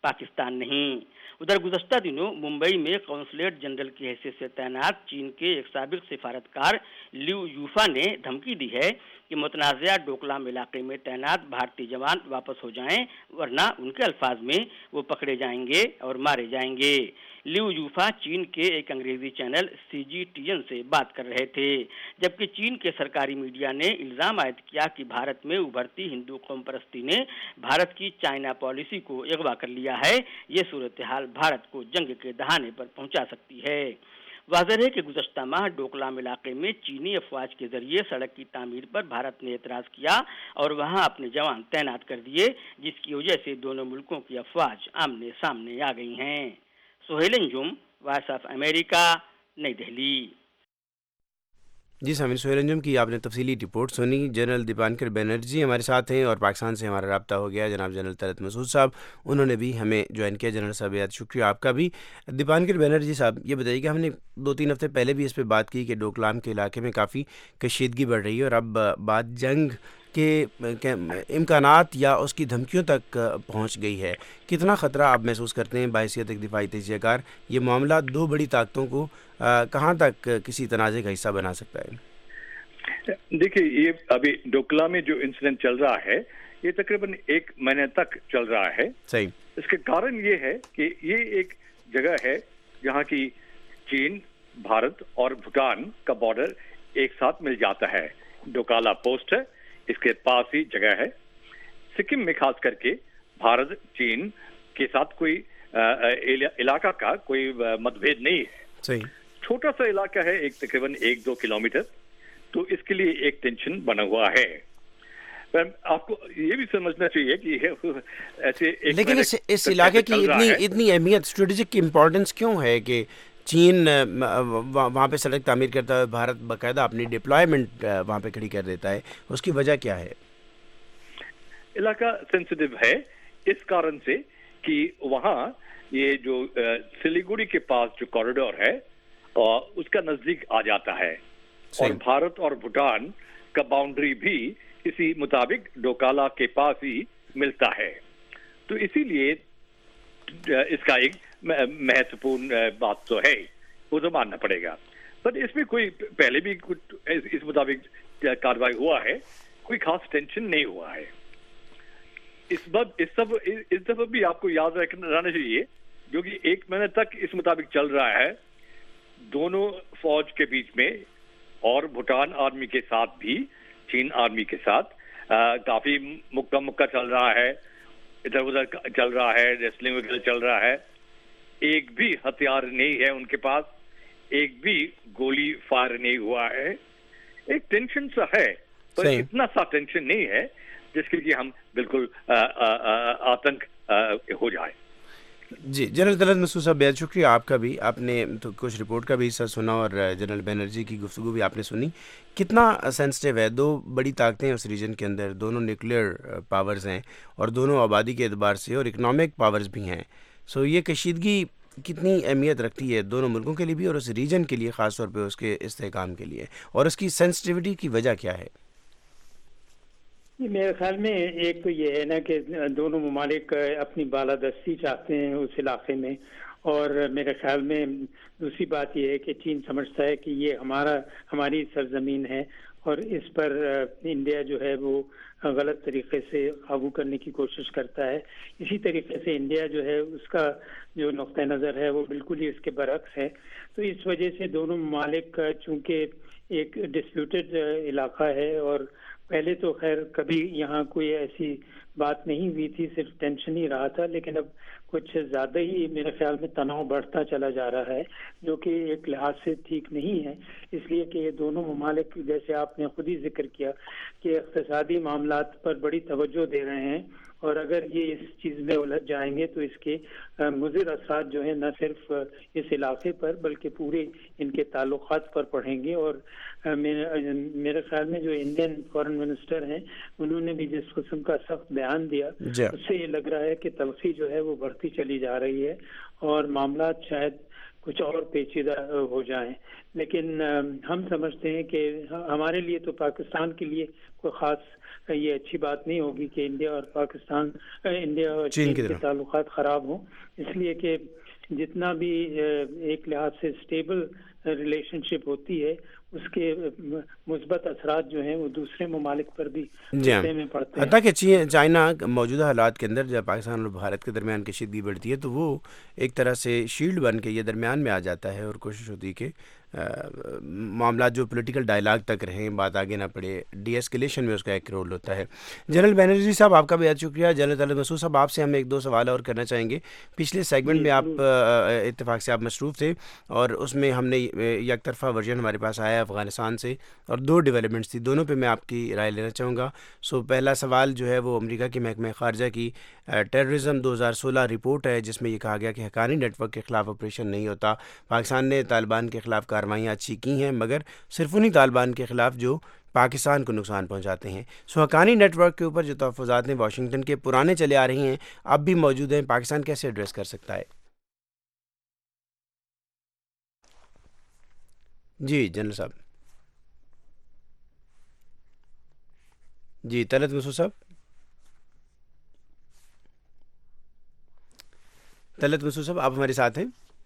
पाकिस्तान नहीं। उधर गुज़श्ता दिनों मुंबई में कौंसलेट जनरल की हैसियत से तैनात चीन के एक साबिक सिफारतकार लिउ यूफा ने धमकी दी है कि मुतनाज़ा डोकलाम इलाके में तैनात भारतीय जवान वापस हो जाएं, वरना उनके अल्फाज में वो पकड़े जाएंगे और मारे जाएंगे। लिउ यूफा चीन के एक अंग्रेजी channel C G T N से बात कर रहे थे, जबकि चीन के सरकारी मीडिया ने इल्ज़ाम आयद किया कि भारत में उभरती हिंदू कौम परस्ती ने भारत की चाइना पॉलिसी को अगवा कर लिया है। ये सूरत हाल भारत को जंग के दहाने पर पहुंचा सकती है। वाज़ेह है कि गुज़श्ता माह डोकलाम इलाके में चीनी अफवाज के जरिए सड़क की तामीर पर भारत ने एतराज़ किया और वहां अपने जवान तैनात कर दिए, जिसकी वजह से दोनों मुल्कों की अफवाज आमने सामने आ गई हैं। Sohail Anjum, Voice of America, Nai Delhi. जी सामिन, सोहेल अंजुम की आपने तफसीली रिपोर्ट सुनी। जनरल दीपानकर बनर्जी हमारे साथ हैं और पाकिस्तान से हमारा रब्ता हो गया जनाब जनरल तलत मसूद साहब, उन्होंने भी हमें ज्वाइन किया। जनरल साहब याद शुक्रिया आपका भी। दीपानकर बनर्जी साहब, ये बताइए कि हमने दो तीन हफ्ते पहले भी इस पर बात की कि डोकलाम के इलाके में काफ़ी कशीदगी बढ़ रही है और अब बात जंग के इम्कानात या उसकी धमकियों तक पहुंच गई है। कितना ख़तरा आप महसूस करते हैं बाहिसियत एक दिफाई तजियाकार? ये मामला दो बड़ी ताकतों को कहाँ तक किसी तनाज़े का हिस्सा बना सकता है? देखिए, ये अभी डोकला में जो इंसिडेंट चल रहा है ये तकरीबन एक महीने तक चल रहा है। सही। इसके कारण ये है कि ये एक जगह है जहाँ की चीन, भारत और भूटान का बॉर्डर एक साथ मिल जाता है। डोकाला पोस्ट है, इसके पास ही जगह है। सिक्किम में खास करके भारत चीन के साथ कोई इलाका का कोई मतभेद नहीं है। सही। छोटा सा इलाका है, एक तकरीबन एक दो किलोमीटर, तो इसके लिए एक टेंशन बना हुआ है। पर आपको ये भी समझना चाहिए कि ऐसे एक लेकिन इस इस इलाके की इतनी इतनी अहमियत, स्ट्रेटेजिक इम्पोर्टेंस क्यों है कि चीन वहाँ पे सड़क तामीर करता है, भारत बाकायदा अपनी डिप्लॉयमेंट वहाँ पे खड़ी कर देता है? उसकी वजह क्या है? इलाका सेंसिटिव है इस कारण से कि वहाँ ये जो सिलीगुड़ी के पास जो कॉरिडोर है उसका नजदीक आ जाता है और भारत और भूटान का बाउंड्री भी इसी मुताबिक डोकाला के पास ही मिलता है। तो इसीलिए इसका एक महत्वपूर्ण बात तो है, वो तो मानना पड़ेगा। पर इसमें कोई पहले भी कुछ इस मुताबिक कार्रवाई हुआ है, कोई खास टेंशन नहीं हुआ है। इस बार इस सब इस दफा भी आपको याद रखना चाहिए, जो कि एक महीने तक इस मुताबिक चल रहा है दोनों फौज के बीच में और भूटान आर्मी के साथ भी चीन आर्मी के साथ आ, काफी मुक्का मुक्का चल रहा है, इधर उधर चल रहा है, रेसलिंग वगैरह चल रहा है। एक भी हथियार नहीं है उनके पास, एक भी गोली फायर नहीं हुआ है। एक टेंशन सा है, पर इतना सा टेंशन नहीं है जिसके लिए हम बिल्कुल आ, आ, आ, आतंक आ, हो जाए। जी, जनरल तलत मसूद साहब, बेहद शुक्रिया आपका भी। आपने तो कुछ रिपोर्ट का भी हिस्सा सुना और जनरल बनर्जी की गुफ्तगू भी आपने सुनी। कितना सेंसिटिव है? दो बड़ी ताकतें हैं उस रीजन के अंदर, दोनों न्यूक्लियर पावर्स हैं और दोनों आबादी के एतबार से और इकनॉमिक पावर्स भी हैं। सो ये कशीदगी कितनी अहमियत रखती है दोनों मुल्कों के लिए भी और उस रीजन के लिए, ख़ास तौर पे उसके इस्तेहकाम के लिए, और उसकी सेंसिटिविटी की वजह क्या है? मेरे ख्याल में एक तो ये है ना कि दोनों ममालिक अपनी बालादस्ती चाहते हैं उस इलाके में, और मेरे ख्याल में दूसरी बात ये है कि चीन समझता है कि ये हमारा हमारी सरजमीन है और इस पर इंडिया जो है वो गलत तरीके से काबू करने की कोशिश करता है। इसी तरीके से इंडिया जो है उसका जो नुक्ता नज़र है वो बिल्कुल ही इसके बरक्स है। तो इस वजह से दोनों ममालिक चूँकि एक डिस्प्यूटेड इलाका है और पहले तो खैर कभी यहाँ कोई ऐसी बात नहीं हुई थी, सिर्फ टेंशन ही रहा था, लेकिन अब कुछ ज़्यादा ही मेरे ख्याल में तनाव बढ़ता चला जा रहा है, जो कि एक लिहाज से ठीक नहीं है। इसलिए कि ये दोनों ममालिक, जैसे आपने खुद ही जिक्र किया कि इक़्तिसादी मामलात पर बड़ी तवज्जो दे रहे हैं और अगर ये इस चीज़ में उलझ जाएंगे तो इसके मुज़िर असरात जो है न सिर्फ इस इलाके पर बल्कि पूरे इनके ताल्लुकात पर पड़ेंगे। और मेरे मेरे ख्याल में जो इंडियन फॉरेन मिनिस्टर हैं उन्होंने भी जिस किस्म का सख्त बयान दिया उससे ये लग रहा है कि तलखी जो है वो बढ़ती चली जा रही है और मामला शायद کچھ اور پیچیدہ ہو جائیں. لیکن ہم سمجھتے ہیں کہ ہمارے لیے تو پاکستان کے لیے کوئی خاص یہ اچھی بات نہیں ہوگی کہ انڈیا اور پاکستان انڈیا اور چین کے تعلقات خراب ہوں، اس لیے کہ جتنا بھی ایک لحاظ سے اسٹیبل ریلیشن شپ ہوتی ہے اس کے مثبت اثرات جو ہیں وہ دوسرے ممالک پر بھی میں پڑتے ہیں. حتیٰ کہ چائنا موجودہ حالات کے اندر جب پاکستان اور بھارت کے درمیان کشیدگی بڑھتی ہے تو وہ ایک طرح سے شیلڈ بن کے یہ درمیان میں آ جاتا ہے اور کوشش ہوتی ہے کہ معاملات جو پولیٹیکل ڈائلاگ تک رہیں، بات آگے نہ پڑے، ڈی ایسکیلیشن میں اس کا ایک رول ہوتا ہے. جنرل بینرجی صاحب آپ کا بھی بہت شکریہ. جنرل طلعت مسعود صاحب آپ سے ہم ایک دو سوال اور کرنا چاہیں گے. پچھلے سیگمنٹ میں آپ اتفاق سے آپ مصروف تھے اور اس میں ہم نے یک طرفہ ورژن ہمارے پاس آیا افغانستان سے اور دو ڈیولپمنٹس تھی، دونوں پہ میں آپ کی رائے لینا چاہوں گا. سو پہلا سوال جو ہے وہ امریکہ کے محکمہ خارجہ کی ٹیررزم دو ہزار سولہ رپورٹ ہے جس میں یہ کہا گیا کہ حقانی نیٹ ورک کے خلاف آپریشن نہیں ہوتا. پاکستان نے طالبان کے خلاف کارروائیاں اچھی کی ہیں مگر صرف انہی طالبان کے خلاف جو پاکستان کو نقصان پہنچاتے ہیں. سو حقانی نیٹ ورک کے اوپر جو تحفظات ہیں واشنگٹن کے پرانے چلے آ رہی ہیں اب بھی موجود ہیں، پاکستان کیسے ایڈریس کر سکتا ہے؟ جی جنرل صاحب. جی طلعت مسعود صاحب. طلعت مسعود صاحب آپ ہمارے ساتھ ہیں؟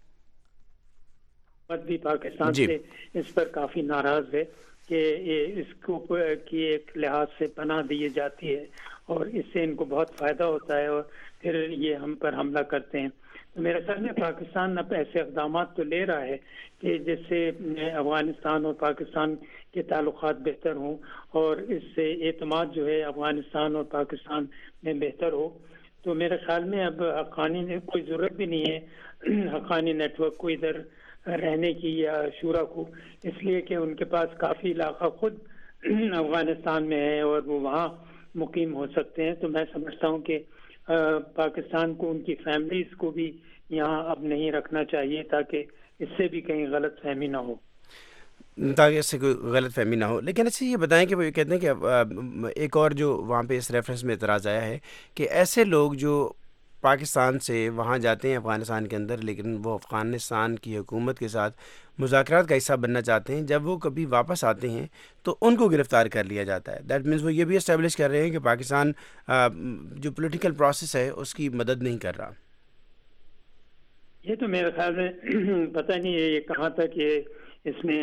بھی پاکستان جی. سے اس پر کافی ناراض ہے کہ اس کو کی ایک لحاظ سے پناہ دی جاتی ہے اور اس سے ان کو بہت فائدہ ہوتا ہے اور پھر یہ ہم پر حملہ کرتے ہیں. تو میرے خیال میں پاکستان اب ایسے اقدامات تو لے رہا ہے کہ جس سے افغانستان اور پاکستان کے تعلقات بہتر ہوں اور اس سے اعتماد جو ہے افغانستان اور پاکستان میں بہتر ہو. تو میرے خیال میں اب حقانی نے کوئی ضرورت بھی نہیں ہے حقانی نیٹ ورک کو ادھر رہنے کی یا شورا کو، اس لیے کہ ان کے پاس کافی علاقہ خود افغانستان میں ہے اور وہ وہاں مقیم ہو سکتے ہیں. تو میں سمجھتا ہوں کہ پاکستان کو ان کی فیملیز کو بھی یہاں اب نہیں رکھنا چاہیے تاکہ اس سے بھی کہیں غلط فہمی نہ ہو تاکہ اس سے کوئی غلط فہمی نہ ہو. لیکن اچھا یہ بتائیں کہ وہ یہ کہتے ہیں کہ ایک اور جو وہاں پہ اس ریفرنس میں اعتراض آیا ہے کہ ایسے لوگ جو پاکستان سے وہاں جاتے ہیں افغانستان کے اندر لیکن وہ افغانستان کی حکومت کے ساتھ مذاکرات کا حصہ بننا چاہتے ہیں، جب وہ کبھی واپس آتے ہیں تو ان کو گرفتار کر لیا جاتا ہے. دیٹ مینس وہ یہ بھی اسٹیبلش کر رہے ہیں کہ پاکستان جو پولیٹیکل پروسیس ہے اس کی مدد نہیں کر رہا. یہ تو میرے خیال میں پتہ نہیں ہے یہ کہاں تک یہ اس میں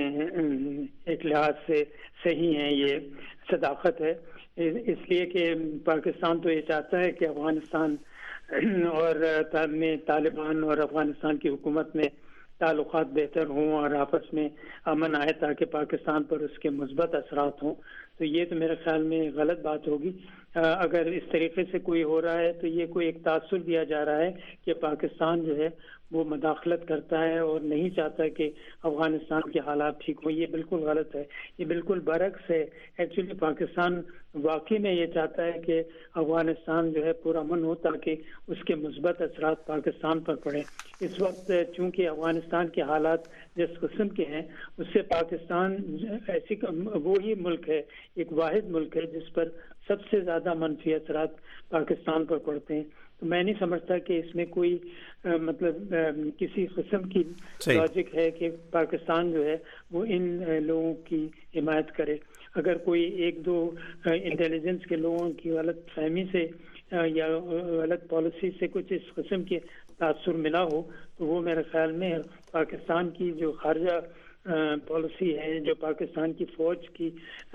ایک لحاظ سے صحیح ہے، یہ صداقت ہے. اس لیے کہ پاکستان تو یہ چاہتا ہے کہ افغانستان اور میں طالبان اور افغانستان کی حکومت میں تعلقات بہتر ہوں اور آپس میں امن آئے تاکہ پاکستان پر اس کے مثبت اثرات ہوں. تو یہ تو میرے خیال میں غلط بات ہوگی. اگر اس طریقے سے کوئی ہو رہا ہے تو یہ کوئی ایک تاثر دیا جا رہا ہے کہ پاکستان جو ہے وہ مداخلت کرتا ہے اور نہیں چاہتا کہ افغانستان کے حالات ٹھیک ہوں. یہ بالکل غلط ہے، یہ بالکل برعکس ہے. ایکچولی پاکستان واقعی میں یہ چاہتا ہے کہ افغانستان جو ہے پرامن ہو تاکہ اس کے مثبت اثرات پاکستان پر پڑیں. اس وقت چونکہ افغانستان کے حالات جس قسم کے ہیں اس سے پاکستان ایسی وہی ملک ہے، ایک واحد ملک ہے جس پر سب سے زیادہ منفی اثرات پاکستان پر پڑتے ہیں. تو میں نہیں سمجھتا کہ اس میں کوئی مطلب کسی قسم کی لاجک ہے کہ پاکستان جو ہے وہ ان لوگوں کی حمایت کرے. اگر کوئی ایک دو انٹیلیجنس کے لوگوں کی غلط فہمی سے یا غلط پالیسی سے کچھ اس قسم کے تاثر ملا ہو تو وہ میرے خیال میں پاکستان کی جو خارجہ پالیسی ہے، جو پاکستان کی فوج کی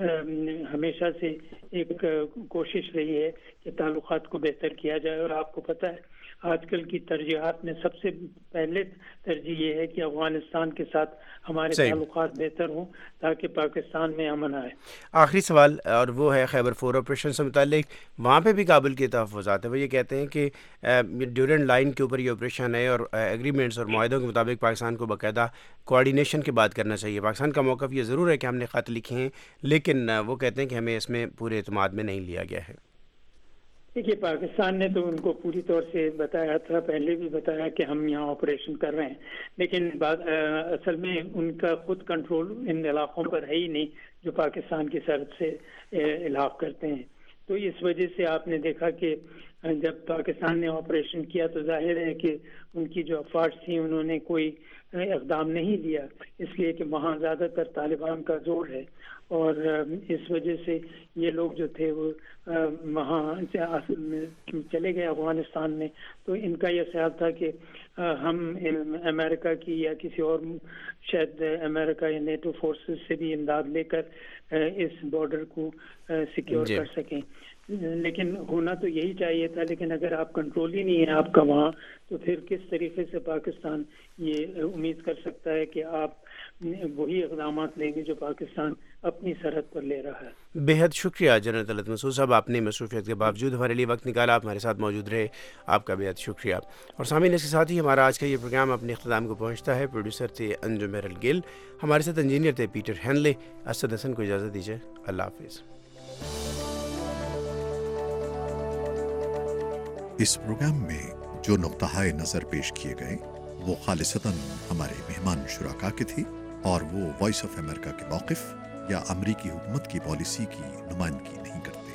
ہمیشہ سے ایک کوشش رہی ہے کہ تعلقات کو بہتر کیا جائے. اور آپ کو پتہ ہے آج کل کی ترجیحات میں سب سے پہلے ترجیح یہ ہے کہ افغانستان کے ساتھ ہمارے تعلقات بہتر ہوں تاکہ پاکستان میں امن آئے. آخری سوال اور وہ ہے خیبر فور آپریشن سے متعلق. وہاں پہ بھی کابل کے تحفظات ہیں، وہ یہ کہتے ہیں کہ ڈیورنٹ لائن کے اوپر یہ آپریشن ہے اور ایگریمنٹس اور معاہدوں کے مطابق پاکستان کو باقاعدہ کوآرڈینیشن کی بات کرنا چاہیے. پاکستان کا موقف یہ ضرور ہے کہ ہم نے خط لکھے ہیں لیکن وہ کہتے ہیں کہ ہمیں اس میں پورے اعتماد میں نہیں لیا گیا ہے. دیکھیے پاکستان نے تو ان کو پوری طور سے بتایا تھا، پہلے بھی بتایا کہ ہم یہاں آپریشن کر رہے ہیں، لیکن اصل میں ان کا خود کنٹرول ان علاقوں پر ہے ہی نہیں جو پاکستان کی سرحد سے الحاق کرتے ہیں. تو اس وجہ سے آپ نے دیکھا کہ جب پاکستان نے آپریشن کیا تو ظاہر ہے کہ ان کی جو افواج تھیں انہوں نے کوئی اقدام نہیں لیا، اس لیے کہ وہاں زیادہ تر طالبان کا زور ہے، اور اس وجہ سے یہ لوگ جو تھے وہ وہاں چلے گئے افغانستان میں. تو ان کا یہ خیال تھا کہ ہم امریکہ کی یا کسی اور شاید امریکہ یا نیٹو فورسز سے بھی امداد لے کر اس بارڈر کو سیکیور کر سکیں. لیکن ہونا تو یہی چاہیے تھا، لیکن اگر آپ کنٹرول ہی نہیں ہے آپ کا وہاں، تو پھر کس طریقے سے پاکستان یہ امید کر سکتا ہے کہ آپ وہی اقدامات لیں گے جو پاکستان اپنی سرحد پر لے رہا ہے. بے حد شکریہ جنرل طلعت مسعود صاحب، آپ نے مصروفیت کے باوجود ہمارے لیے وقت نکالا، آپ ہمارے ساتھ موجود رہے، آپ کا بے حد شکریہ. اور سامعین، اس کے ساتھ ہی ہمارا آج کا یہ پروگرام اپنے اختتام کو پہنچتا ہے. پروڈیوسر تھے انجم میرل گل، ہمارے ساتھ انجینئر تھے پیٹر ہینلے. اسد حسن کو اجازت دیجیے، اللہ حافظ. اس پروگرام میں جو نقطۂ نظر پیش کیے گئے وہ خالصتاً ہمارے مہمان شرکا کے تھے، اور وہ وائس آف امریکہ کے موقف یا امریکی حکومت کی پالیسی کی نمائندگی نہیں کرتے.